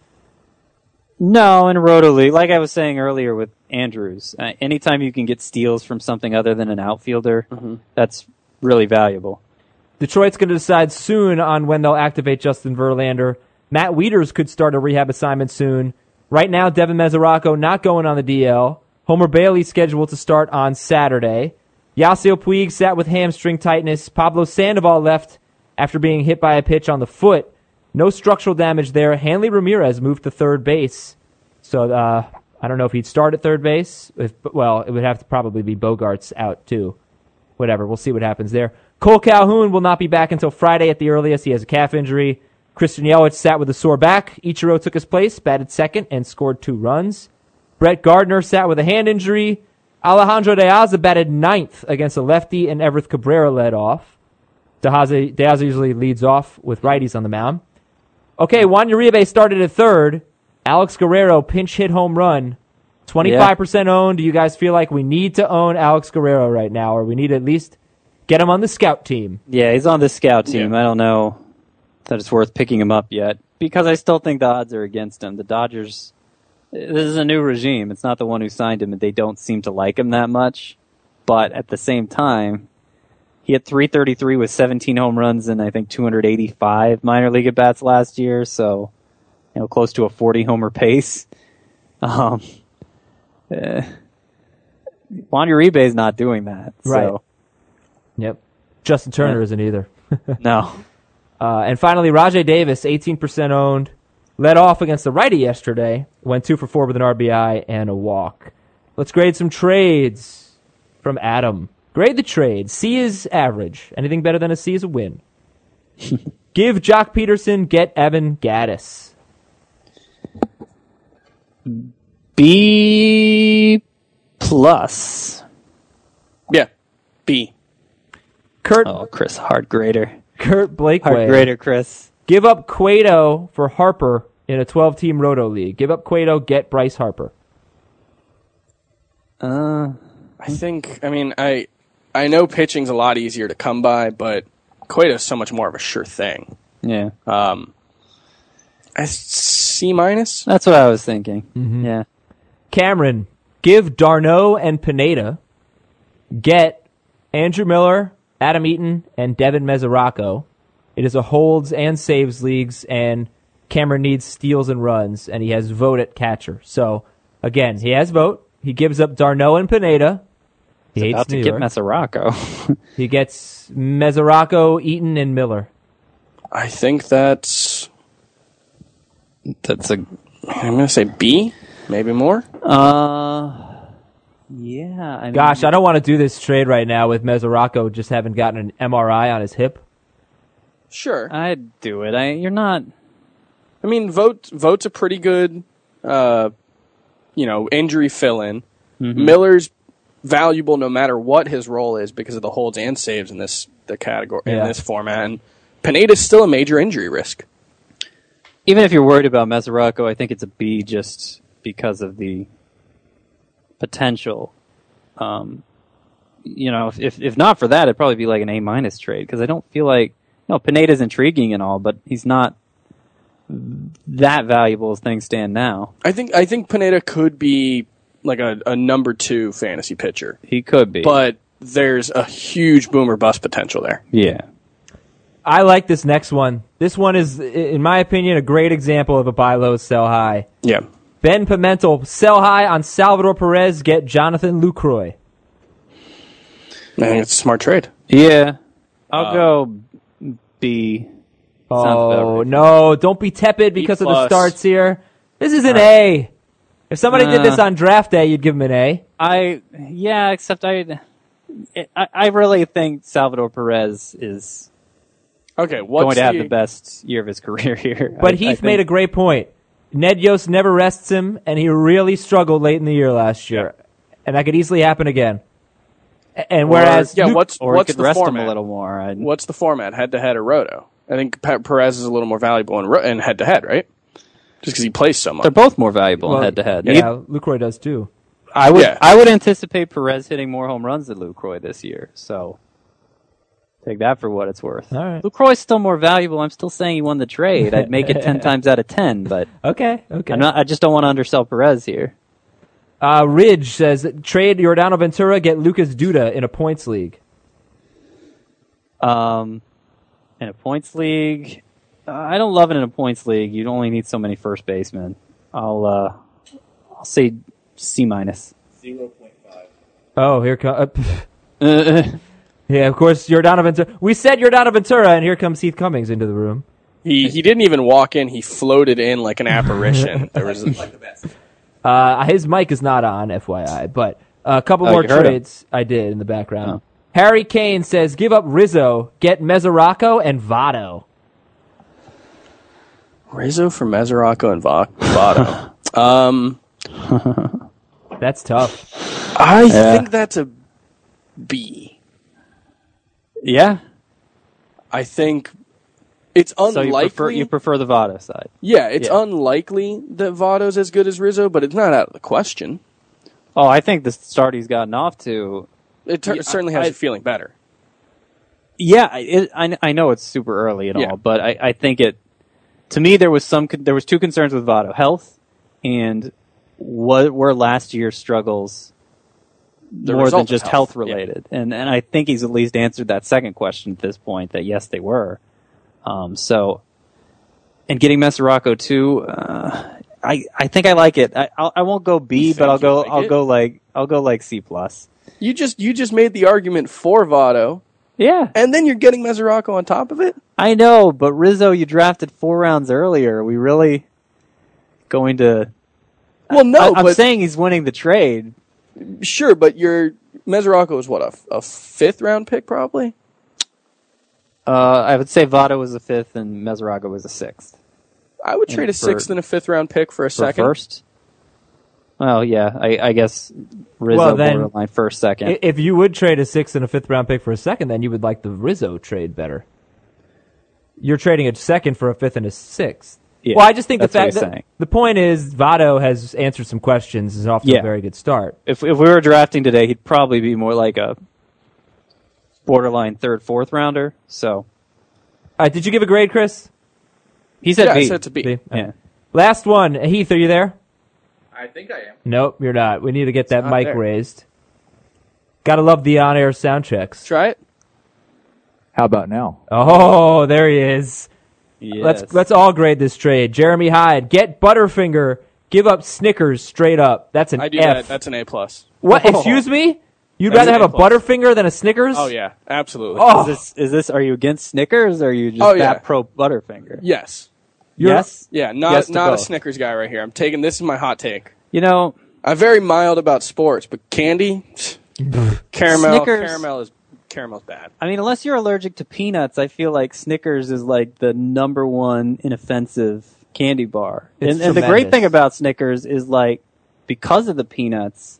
No, in Roto League, like I was saying earlier with Andrews, uh, anytime you can get steals from something other than an outfielder, mm-hmm. that's really valuable. Detroit's going to decide soon on when they'll activate Justin Verlander. Matt Wieters could start a rehab assignment soon. Right now, Devin Mesoraco not going on the D L. Homer Bailey scheduled to start on Saturday. Yasiel Puig sat with hamstring tightness. Pablo Sandoval left after being hit by a pitch on the foot. No structural damage there. Hanley Ramirez moved to third base. So uh, I don't know if he'd start at third base. If, well, it would have to probably be Bogarts out too. Whatever, we'll see what happens there. Cole Calhoun will not be back until Friday at the earliest. He has a calf injury. Christian Yelich sat with a sore back. Ichiro took his place, batted second, and scored two runs. Brett Gardner sat with a hand injury. Alejandro De Aza batted ninth against a lefty, and Everth Cabrera led off. De Aza, De Aza usually leads off with righties on the mound. Okay, Juan Uribe started at third. Alex Guerrero pinch hit home run. twenty-five percent yeah. owned. Do you guys feel like we need to own Alex Guerrero right now, or we need to at least get him on the scout team? Yeah, he's on the scout team. Yeah. I don't know that it's worth picking him up yet, because I still think the odds are against him. The Dodgers, this is a new regime. It's not the one who signed him, and they don't seem to like him that much. But at the same time, he had three thirty-three with seventeen home runs and I think two hundred eighty-five minor league at-bats last year, so you know, close to a forty homer pace. Um, uh, Juan Uribe is not doing that. Right. So. Yep. Justin Turner yeah. isn't either. No. Uh, and finally, Rajai Davis, eighteen percent owned, led off against the righty yesterday, went two for four with an R B I and a walk. Let's grade some trades from Adam. Grade the trade. C is average. Anything better than a C is a win. Give Jock Peterson, get Evan Gattis. B plus. Yeah, B. Kurt. Oh, Chris, hard grader. Kurt Blakeway. Hard grader, Chris. Give up Cueto for Harper in a twelve-team Roto League. Give up Cueto, get Bryce Harper. Uh, I think, I mean, I I know pitching's a lot easier to come by, but Cueto's so much more of a sure thing. Yeah. Um, a C minus? That's what I was thinking. Mm-hmm. Yeah. Cameron, give Darno and Pineda, get Andrew Miller, Adam Eaton, and Devin Mesoraco. It is a holds and saves leagues, and Cameron needs steals and runs, and he has vote at catcher. So, again, he has vote. He gives up Darno and Pineda. He He's hates about to New get York. Mesoraco. He gets Mesoraco, Eaton, and Miller. I think that's... That's a... I'm going to say B, maybe more. Uh, yeah. I mean, Gosh, I don't want to do this trade right now with Mesoraco just having gotten an M R I on his hip. Sure. I'd do it. I, you're not... I mean, vote vote's a pretty good, uh, you know, injury fill-in. Mm-hmm. Miller's valuable no matter what his role is because of the holds and saves in this the category Yeah. in this format. And Pineda's still a major injury risk. Even if you're worried about Mesoraco, I think it's a B just because of the potential. Um, you know, if, if if not for that, it'd probably be like an A minus trade because I don't feel like, you know, Pineda's intriguing and all, but he's not that valuable as things stand now. I think I think Pineda could be like a, a number two fantasy pitcher, He could be, but there's a huge boomer bust potential there. yeah. I like this next one. This one is, in my opinion, a great example of a buy low, sell high. Yeah. Ben Pimentel, sell high on Salvador Perez, get Jonathan Lucroy. I think it's a smart trade. Yeah. I'll Um, go B. Sounds Oh, about right. no, don't be tepid because of the plus. starts here. This is an All A. If somebody did Uh. this on draft day, you'd give him an A. I, yeah, except I, I, I really think Salvador Perez is Okay, what's going to have the, the best year of his career here. But I- Heath I made a think- great point. Ned Yost never rests him, and he really struggled late in the year last year. And that could easily happen again. And whereas or, yeah, Luke, what's Or what's he could the rest format? him a little more. I'd, What's the format? Head to head or roto? I think Pe- Perez is a little more valuable in ro- in head to head, right? Just because he plays so much. they're both more valuable well, in head to head. Yeah, Lucroy does too. I would Yeah. I would anticipate Perez hitting more home runs than Lucroy this year. So take that for what it's worth. All right. Lucroy's still more valuable. I'm still saying he won the trade. I'd make it ten times out of ten, but Okay, okay. I'm not. I just don't want to undersell Perez here. Uh, Ridge says trade Yordano Ventura, get Lucas Duda in a points league. Um, in a points league, uh, I don't love it in a points league. You only need so many first basemen. I'll uh, I'll say C minus. Oh, here comes. Uh, Uh, yeah, of course, Yordano Ventura. We said Yordano Ventura, and here comes Heath Cummings into the room. He he didn't even walk in. He floated in like an apparition. There was Uh, his mic is not on, F Y I, but a couple Oh, more you heard him. trades I did in the background. Oh. Harry Kane says, give up Rizzo, get Mesoraco and Votto. Rizzo for Mesoraco and Va- Votto. um, That's tough. I Yeah. think that's a B. yeah. I think it's So unlikely. you prefer you prefer the Votto side? yeah, it's Yeah. unlikely that Votto's as good as Rizzo, but it's not out of the question. Oh, I think the start he's gotten off to. It ter- Yeah, certainly has I- you feeling better. Yeah, it, I I know it's super early and Yeah. all, but I, I think it. To me, there was some con- there was two concerns with Votto: health and what were last year's struggles The more result than of just health, health related. And and I think he's at least answered that second question at this point. That yes, they were. Um, so, and getting Mesoraco too. Uh, I I think I like it. I I'll, I won't go B, You but I'll think you go like I'll it? go like I'll go like C plus. You just you just made the argument for Votto, Yeah, and then you're getting Mesoraco on top of it. I know, but Rizzo, you drafted four rounds earlier. Are we really going to? Well, no, I, I'm but saying he's winning the trade. sure, but your Mesoraco is what a, a fifth round pick probably. Uh, I would say Votto was a fifth and Mesoraco was a sixth. I would trade a for- sixth and a fifth round pick for a For second. first. Well, yeah, I, I guess Rizzo Well, then- borderline first, second. I- If you would trade a sixth and a fifth round pick for a second, then you would like the Rizzo trade better. You're trading a second for a fifth and a sixth. Yeah, well, I just think the that's what fact he's that saying. the point is Votto has answered some questions, is off to Yeah. a very good start. If if we were drafting today, he'd probably be more like a borderline third, fourth rounder. So All right, did you give a grade, Chris? he said Yeah, B. I said to B. B. Yeah. Last one, Heath, are you there? I think I am. Nope, you're not. We need to get that not mic there. raised. Gotta love the on-air sound checks. Try it. How about now? Oh, there he is. Yes. Let's let's all grade this trade. Jeremy Hyde, get Butterfinger, give up Snickers straight up. That's an I do F. that. That's an A plus. What? Oh. Excuse me? You'd That's rather an have a A plus. Butterfinger than a Snickers? Oh yeah, absolutely. Oh. Is this, is this? Are you against Snickers? Or are you just Oh, yeah. that pro Butterfinger? Yes. You're- Yes. Yeah. Not Yes to not a both. Snickers guy right here. I'm taking this is my hot take. You know, I'm very mild about sports, but candy, caramel, Snickers- caramel is caramel's bad. I mean, unless you're allergic to peanuts, I feel like Snickers is like the number one inoffensive candy bar. It's And, and the great tremendous. thing about Snickers is like, because of the peanuts,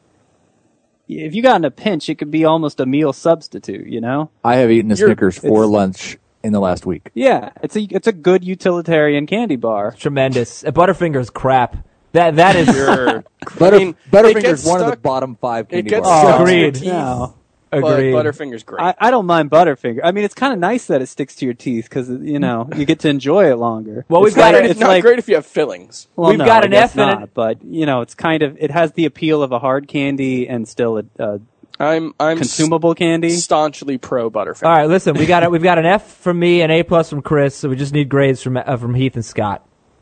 if you got in a pinch, it could be almost a meal substitute, you know? I have eaten a You're- Snickers for it's- lunch in the last week. Yeah, it's a it's a good utilitarian candy bar. Tremendous. A Butterfinger's crap. That that is You're, Butter, I mean, it Butterfinger's gets one of the stuck- bottom five candy gets bars. stuck Oh, to your agreed. teeth, No. but agreed. Butterfinger's great. I, I don't mind Butterfinger. I mean, it's kind of nice that it sticks to your teeth because you know you get to enjoy it longer. Well, we've It's got like- it- it's not great if you have fillings. Well, We've no, got I an guess F and not, an- but you know, it's kind of it has the appeal of a hard candy and still a, a I'm I'm consumable candy. staunchly pro Butterfinger. All right, listen, we got it. We've got an F from me, an A plus from Chris, so we just need grades from uh, from Heath and Scott.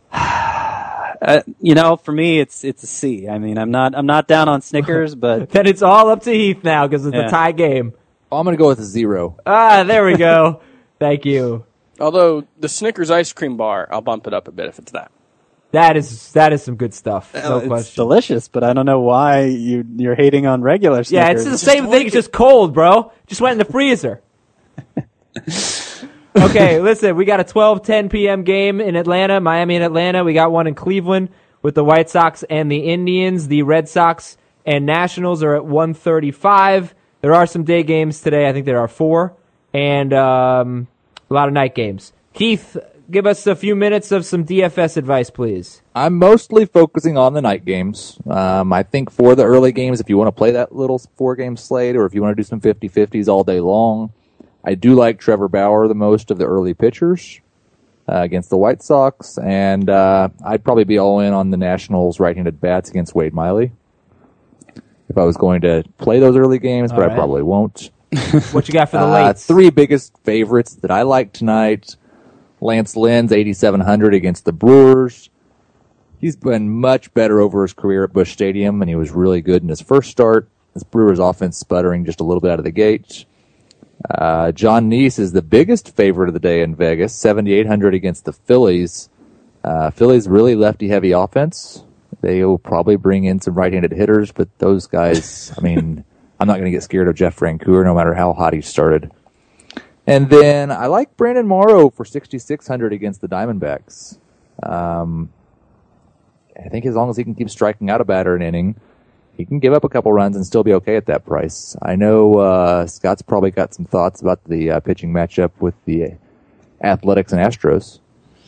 Uh, you know, for me, it's it's a C. I mean, I'm not I'm not down on Snickers, but Then it's all up to Heath now because it's Yeah. a tie game. I'm going to go with a zero. Ah, there we go. Thank you. Although the Snickers ice cream bar, I'll bump it up a bit if it's that. That is that is some good stuff. No it's question. delicious. But I don't know why you you're hating on regular Yeah, Snickers. it's the same thing. It's just cold, bro. Just went in the freezer. Okay, listen, we got a twelve ten p.m. game in Atlanta, Miami and Atlanta. We got one in Cleveland with the White Sox and the Indians. The Red Sox and Nationals are at one thirty-five. There are some day games today. I think there are four, and um, a lot of night games. Keith, give us a few minutes of some D F S advice, please. I'm mostly focusing on the night games. Um, I think for the early games, if you want to play that little four-game slate or if you want to do some fifty-fifties all day long, I do like Trevor Bauer the most of the early pitchers uh, against the White Sox, and uh, I'd probably be all in on the Nationals right-handed bats against Wade Miley if I was going to play those early games, but All I right. probably won't. What you got for the Uh, lates? three biggest favorites that I like tonight. Lance Lynn's eighty-seven hundred against the Brewers. He's been much better over his career at Busch Stadium, and he was really good in his first start. This Brewers offense sputtering just a little bit out of the gate. Uh, John Neese is the biggest favorite of the day in Vegas, seventy-eight hundred against the Phillies. Uh, Phillies really lefty-heavy offense. They will probably bring in some right-handed hitters, but those guys, I mean, I'm not going to get scared of Jeff Francoeur no matter how hot he started. And then I like Brandon Morrow for sixty-six hundred against the Diamondbacks. Um, I think as long as he can keep striking out a batter an inning, he can give up a couple runs and still be okay at that price. I know uh, Scott's probably got some thoughts about the uh, pitching matchup with the Athletics and Astros.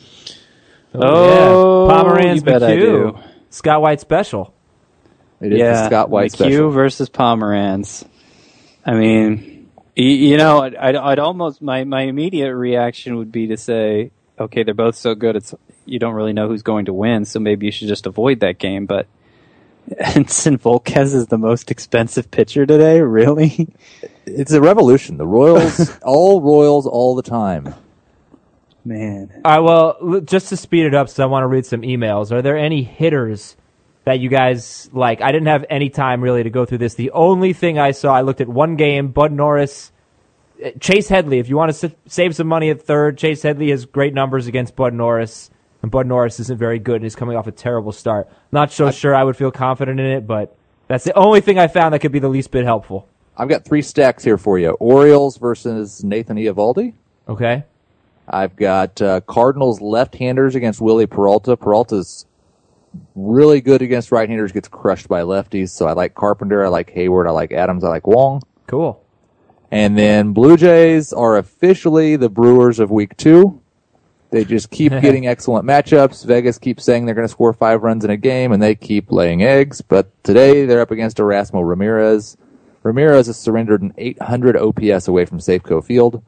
Oh, yeah. Pomeranz you bet I McHugh. do. Scott White special. It is yeah, the Scott White McHugh special. versus Pomeranz. I mean, y- you know, I'd, I'd, I'd almost my, my immediate reaction would be to say, okay, they're both so good, it's you don't really know who's going to win, so maybe you should just avoid that game. But Ensign Volquez is the most expensive pitcher today, really? It's a revolution. The Royals, all Royals, all the time. Man, All right, well, l- just to speed it up, so I want to read some emails. Are there any hitters that you guys like? I didn't have any time really to go through this. The only thing I saw, I looked at one game, Bud Norris, uh, Chase Headley. If you want to s- save some money at third, Chase Headley has great numbers against Bud Norris, and Bud Norris isn't very good, and he's coming off a terrible start. Not so sure I would feel confident in it, but that's the only thing I found that could be the least bit helpful. I've got three stacks here for you. Orioles versus Nathan Eovaldi. Okay? I've got uh, Cardinals left-handers against Willie Peralta. Peralta's really good against right-handers, gets crushed by lefties. So I like Carpenter, I like Hayward, I like Adams, I like Wong. Cool. And then Blue Jays are officially the Brewers of week two. They just keep getting excellent matchups. Vegas keeps saying they're going to score five runs in a game, and they keep laying eggs. But today they're up against Erasmo Ramirez. Ramirez has surrendered an eight hundred O P S away from Safeco Field.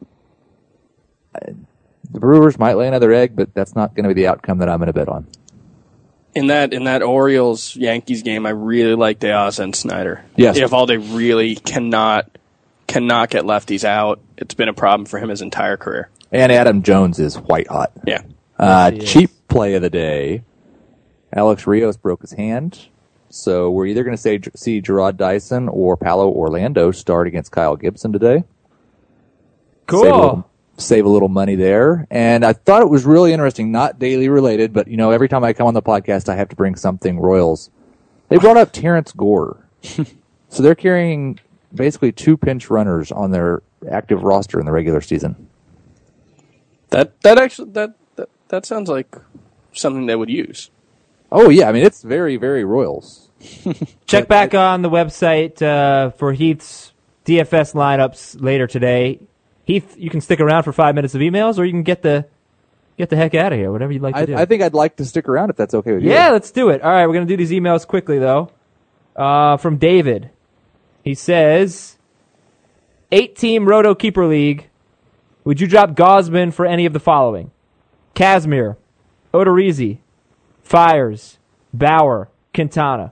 The Brewers might lay another egg, but that's not going to be the outcome that I'm going to bet on. In that in that Orioles Yankees game, I really like Deaz and Snyder. Yes. Eovaldi really cannot cannot get lefties out. It's been a problem for him his entire career. And Adam Jones is white hot. Yeah. Uh, Yes, he is. cheap play of the day. Alex Rios broke his hand. So we're either going to say, see Gerard Dyson or Paolo Orlando start against Kyle Gibson today. Cool. Save a, little, save a little money there. And I thought it was really interesting, not daily related, but, you know, every time I come on the podcast, I have to bring something Royals. They brought up Terrence Gore. So they're carrying basically two pinch runners on their active roster in the regular season. That that actually that that, that sounds like something they would use. Oh, yeah. I mean, it's very, very Royals. Check back on the website uh, for Heath's D F S lineups later today. Heath, you can stick around for five minutes of emails, or you can get the get the heck out of here. Whatever you'd like to I, do. I think I'd like to stick around if that's okay with you. yeah, let's do it. All right, we're gonna do these emails quickly though. Uh, from David, he says, eight-team Roto Keeper League. Would you drop Gosman for any of the following? Kazmir, Odorizzi, Fires, Bauer, Quintana.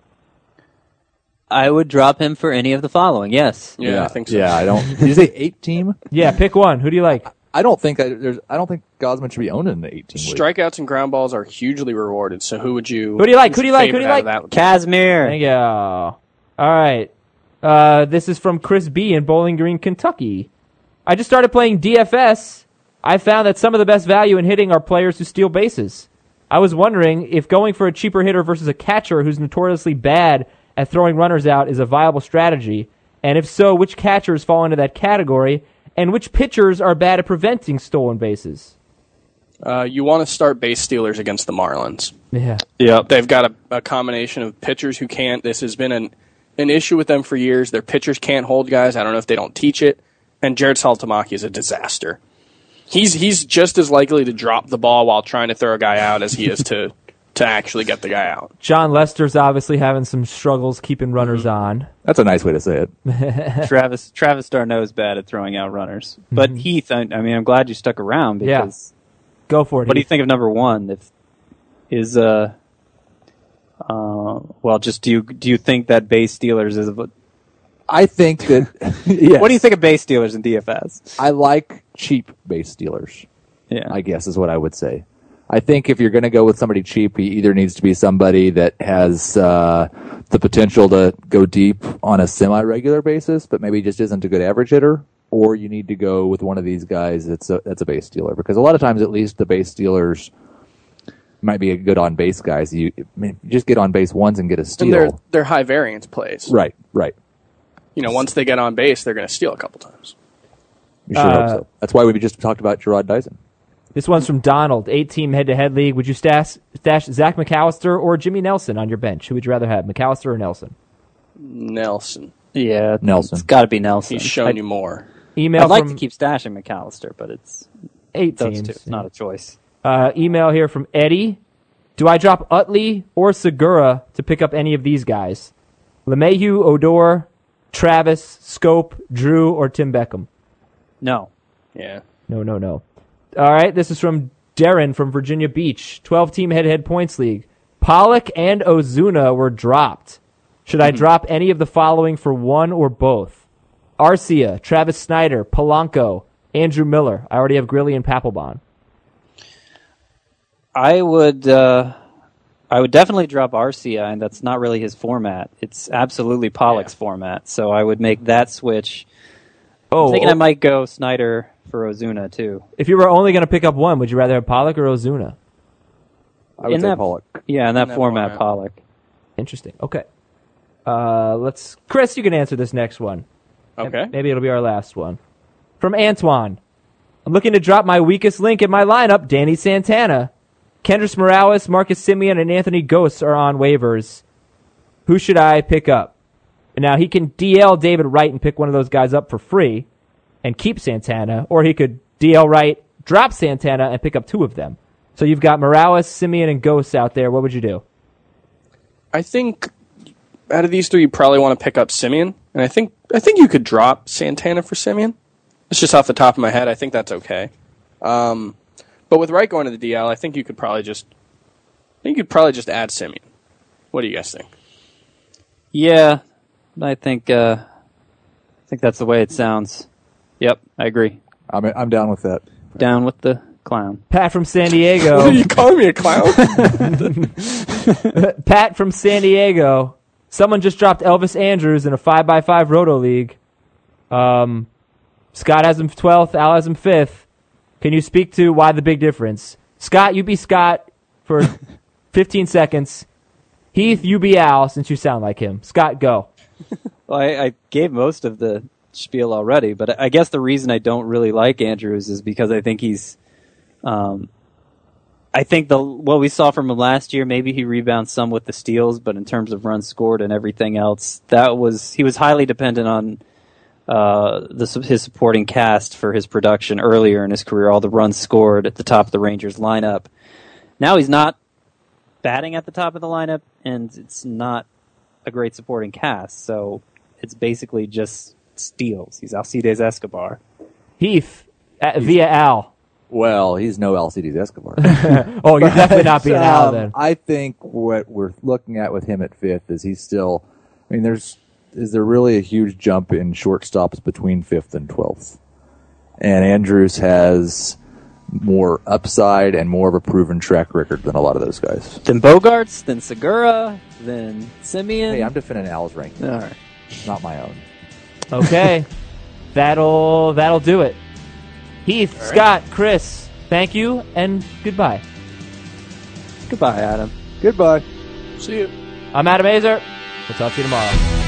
I would drop him for any of the following. Yes. Yeah, I think so. Yeah, I don't. Did you say eight team? Yeah, pick one. Who do you like? I don't think I, there's. I don't think Gosman should be owned in the eight team league. Strikeouts and ground balls are hugely rewarded. So who would you? Who do you like? Who do you like? Who do you favorite like? out of that? Casimir. Thank you. All right. Uh, this is from Chris B. in Bowling Green, Kentucky. I just started playing D F S. I found that some of the best value in hitting are players who steal bases. I was wondering if going for a cheaper hitter versus a catcher who's notoriously bad at throwing runners out is a viable strategy, and if so, which catchers fall into that category, and which pitchers are bad at preventing stolen bases. Uh, you want to start base stealers against the Marlins. Yeah. Yep. They've got a, a combination of pitchers who can't. This has been an an issue with them for years. Their pitchers can't hold guys. I don't know if they don't teach it. And Jared Saltamaki is a disaster. He's he's just as likely to drop the ball while trying to throw a guy out as he is to, to actually get the guy out. John Lester's obviously having some struggles keeping runners on. That's a nice way to say it. Travis Travis Darno is bad at throwing out runners. But Mhm. Heath, I, I mean, I'm glad you stuck around Yeah. because Go for it. what do you Heath. think of number one? If is uh, uh well, just do you do you think that base Steelers is? A, I think that. Yes. What do you think of base Steelers in D F S? I like cheap base stealers. Yeah, I guess is what I would say. I think if you're going to go with somebody cheap, he either needs to be somebody that has uh, the potential to go deep on a semi-regular basis, but maybe just isn't a good average hitter, or you need to go with one of these guys that's a, that's a base stealer. Because a lot of times, at least the base stealers might be a good on base guys. You, I mean, you just get on base once and get a steal. And they're, they're high variance plays. Right, right. You know, once they get on base, they're going to steal a couple times. You sure Uh, hope so. That's why we just talked about Gerard Dyson. This one's from Donald. Eight-team head-to-head league. Would you stash, stash Zach McAllister or Jimmy Nelson on your bench? Who would you rather have, McAllister or Nelson? Nelson. yeah, Nelson. It's got to be Nelson. He's shown I'd, you more. Email I'd like from to keep stashing McAllister, but it's eight those teams. two. It's not a choice. Uh, email here from Eddie. Do I drop Utley or Segura to pick up any of these guys? LeMahieu, Odor, Travis, Scope, Drew, or Tim Beckham? No. Yeah. No, no, no. All right, this is from Darren from Virginia Beach. twelve-team head-to-head points league. Pollock and Ozuna were dropped. Should I drop any of the following for one or both? Arcia, Travis Snyder, Polanco, Andrew Miller. I already have Grilly and Papelbon. I would uh, I would definitely drop Arcia, and that's not really his format. It's absolutely Pollock's Yeah. format, so I would make that switch. Oh, I'm thinking I might go Snyder for Ozuna, too. if you were only going to pick up one, would you rather have Pollock or Ozuna? I would In say that- Pollock. Yeah, in that, In that format, format. Pollock. Interesting. Okay. Uh, let's. Chris, you can answer this next one. Okay. Maybe it'll be our last one. From Antoine. I'm looking to drop my weakest link in my lineup, Danny Santana. Kendrys Morales, Marcus Simeon, and Anthony Ghosts are on waivers. Who should I pick up? Now, he can D L David Wright and pick one of those guys up for free and keep Santana, or he could D L Wright, drop Santana, and pick up two of them. So you've got Morales, Simeon, and Ghosts out there. What would you do? I think out of these three, you probably want to pick up Simeon, and I think I think you could drop Santana for Simeon. It's just off the top of my head. I think that's okay. Um, but with Wright going to the D L, I think you could probably just I think you could probably just add Simeon. What do you guys think? Yeah, I think uh, I think that's the way it sounds. Yep, I agree. I'm I'm down with that. Down with the clown. Pat from San Diego. you calling me a clown? Pat from San Diego. Someone just dropped Elvis Andrews in a five by five Roto League. Um, Scott has him twelfth, Al has him fifth. Can you speak to why the big difference? Scott, you be Scott for fifteen seconds. Heath, you be Al, since you sound like him. Scott, go. Well, I, I gave most of the spiel already, but I guess the reason I don't really like Andrews is because I think he's, um, I think the what we saw from him last year, maybe he rebounds some with the steals, but in terms of runs scored and everything else, that was he was highly dependent on uh, the, his supporting cast for his production earlier in his career. All the runs scored at the top of the Rangers lineup. Now he's not batting at the top of the lineup, and it's not a great supporting cast, so it's basically just steals. He's Alcides Escobar. Heath, uh, via Al. Well, he's no Alcides Escobar. Oh, you're definitely not being Al Um, then. I think what we're looking at with him at fifth is he's still. I mean, there's is there really a huge jump in shortstops between fifth and twelfth? And Andrews has more upside and more of a proven track record than a lot of those guys. Then Bogarts, then Segura, then Simeon. Hey, I'm defending Al's ranking, All right. not my own. Okay. that'll that'll do it. Heath, right. Scott, Chris, thank you and goodbye. Goodbye, Adam. Goodbye. See you. I'm Adam Azer. We'll talk to you tomorrow.